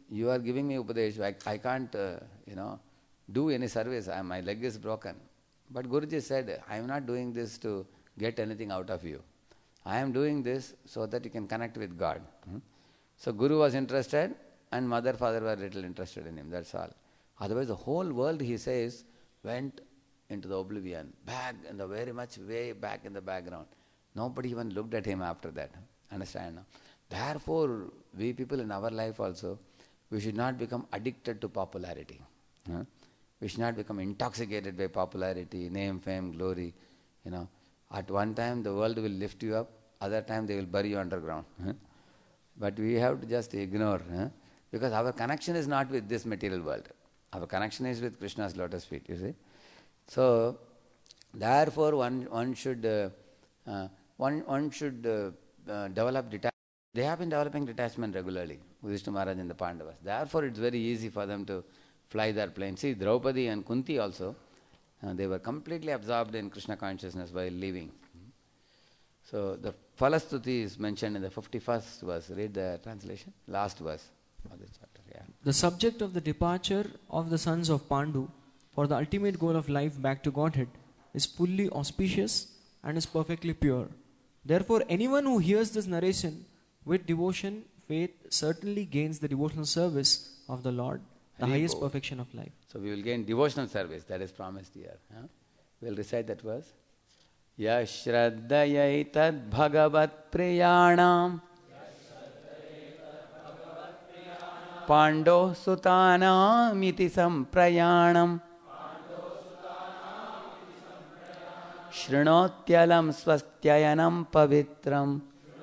you are giving me Upadesh, I can't, do any service. My leg is broken. But Guruji said, I am not doing this to get anything out of you. I am doing this so that you can connect with God. So Guru was interested and mother, father were little interested in him, that's all. Otherwise the whole world, he says, went into the oblivion, back in the very much way back in the background. Nobody even looked at him after that. Understand? Therefore, we people in our life also, we should not become addicted to popularity. We should not become intoxicated by popularity, name, fame, glory. At one time the world will lift you up, other time they will bury you underground. But we have to just ignore, because our connection is not with this material world. Our connection is with Krishna's lotus feet, you see. So, therefore one should develop detachment. They have been developing detachment regularly, Yudhishthira Maharaj and the Pandavas. Therefore it's very easy for them to fly their plane. See, Draupadi and Kunti also, they were completely absorbed in Krishna consciousness while living. So the Phalastuti is mentioned in the 51st verse. Read the translation, last verse of the chapter. Yeah. The subject of the departure of the sons of Pandu for the ultimate goal of life back to Godhead is fully auspicious and is perfectly pure. Therefore, anyone who hears this narration with devotion, faith, certainly gains the devotional service of the Lord, the highest perfection of life. So we will gain devotional service, that is promised here. We will recite that verse. Yashraddhayaitat bhagavat priyanam Pando sutanam iti samprayanam Shrunotyalam swastyayanam pavitram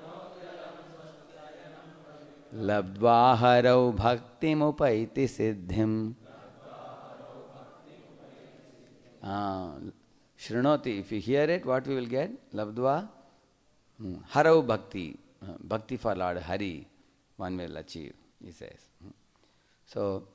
Labdvaharau bhaktimupaiti siddhim. Shrunoti, if you hear it, what we will get? Labdva harau bhakti. Bhakti for Lord Hari, one will achieve, he says. So,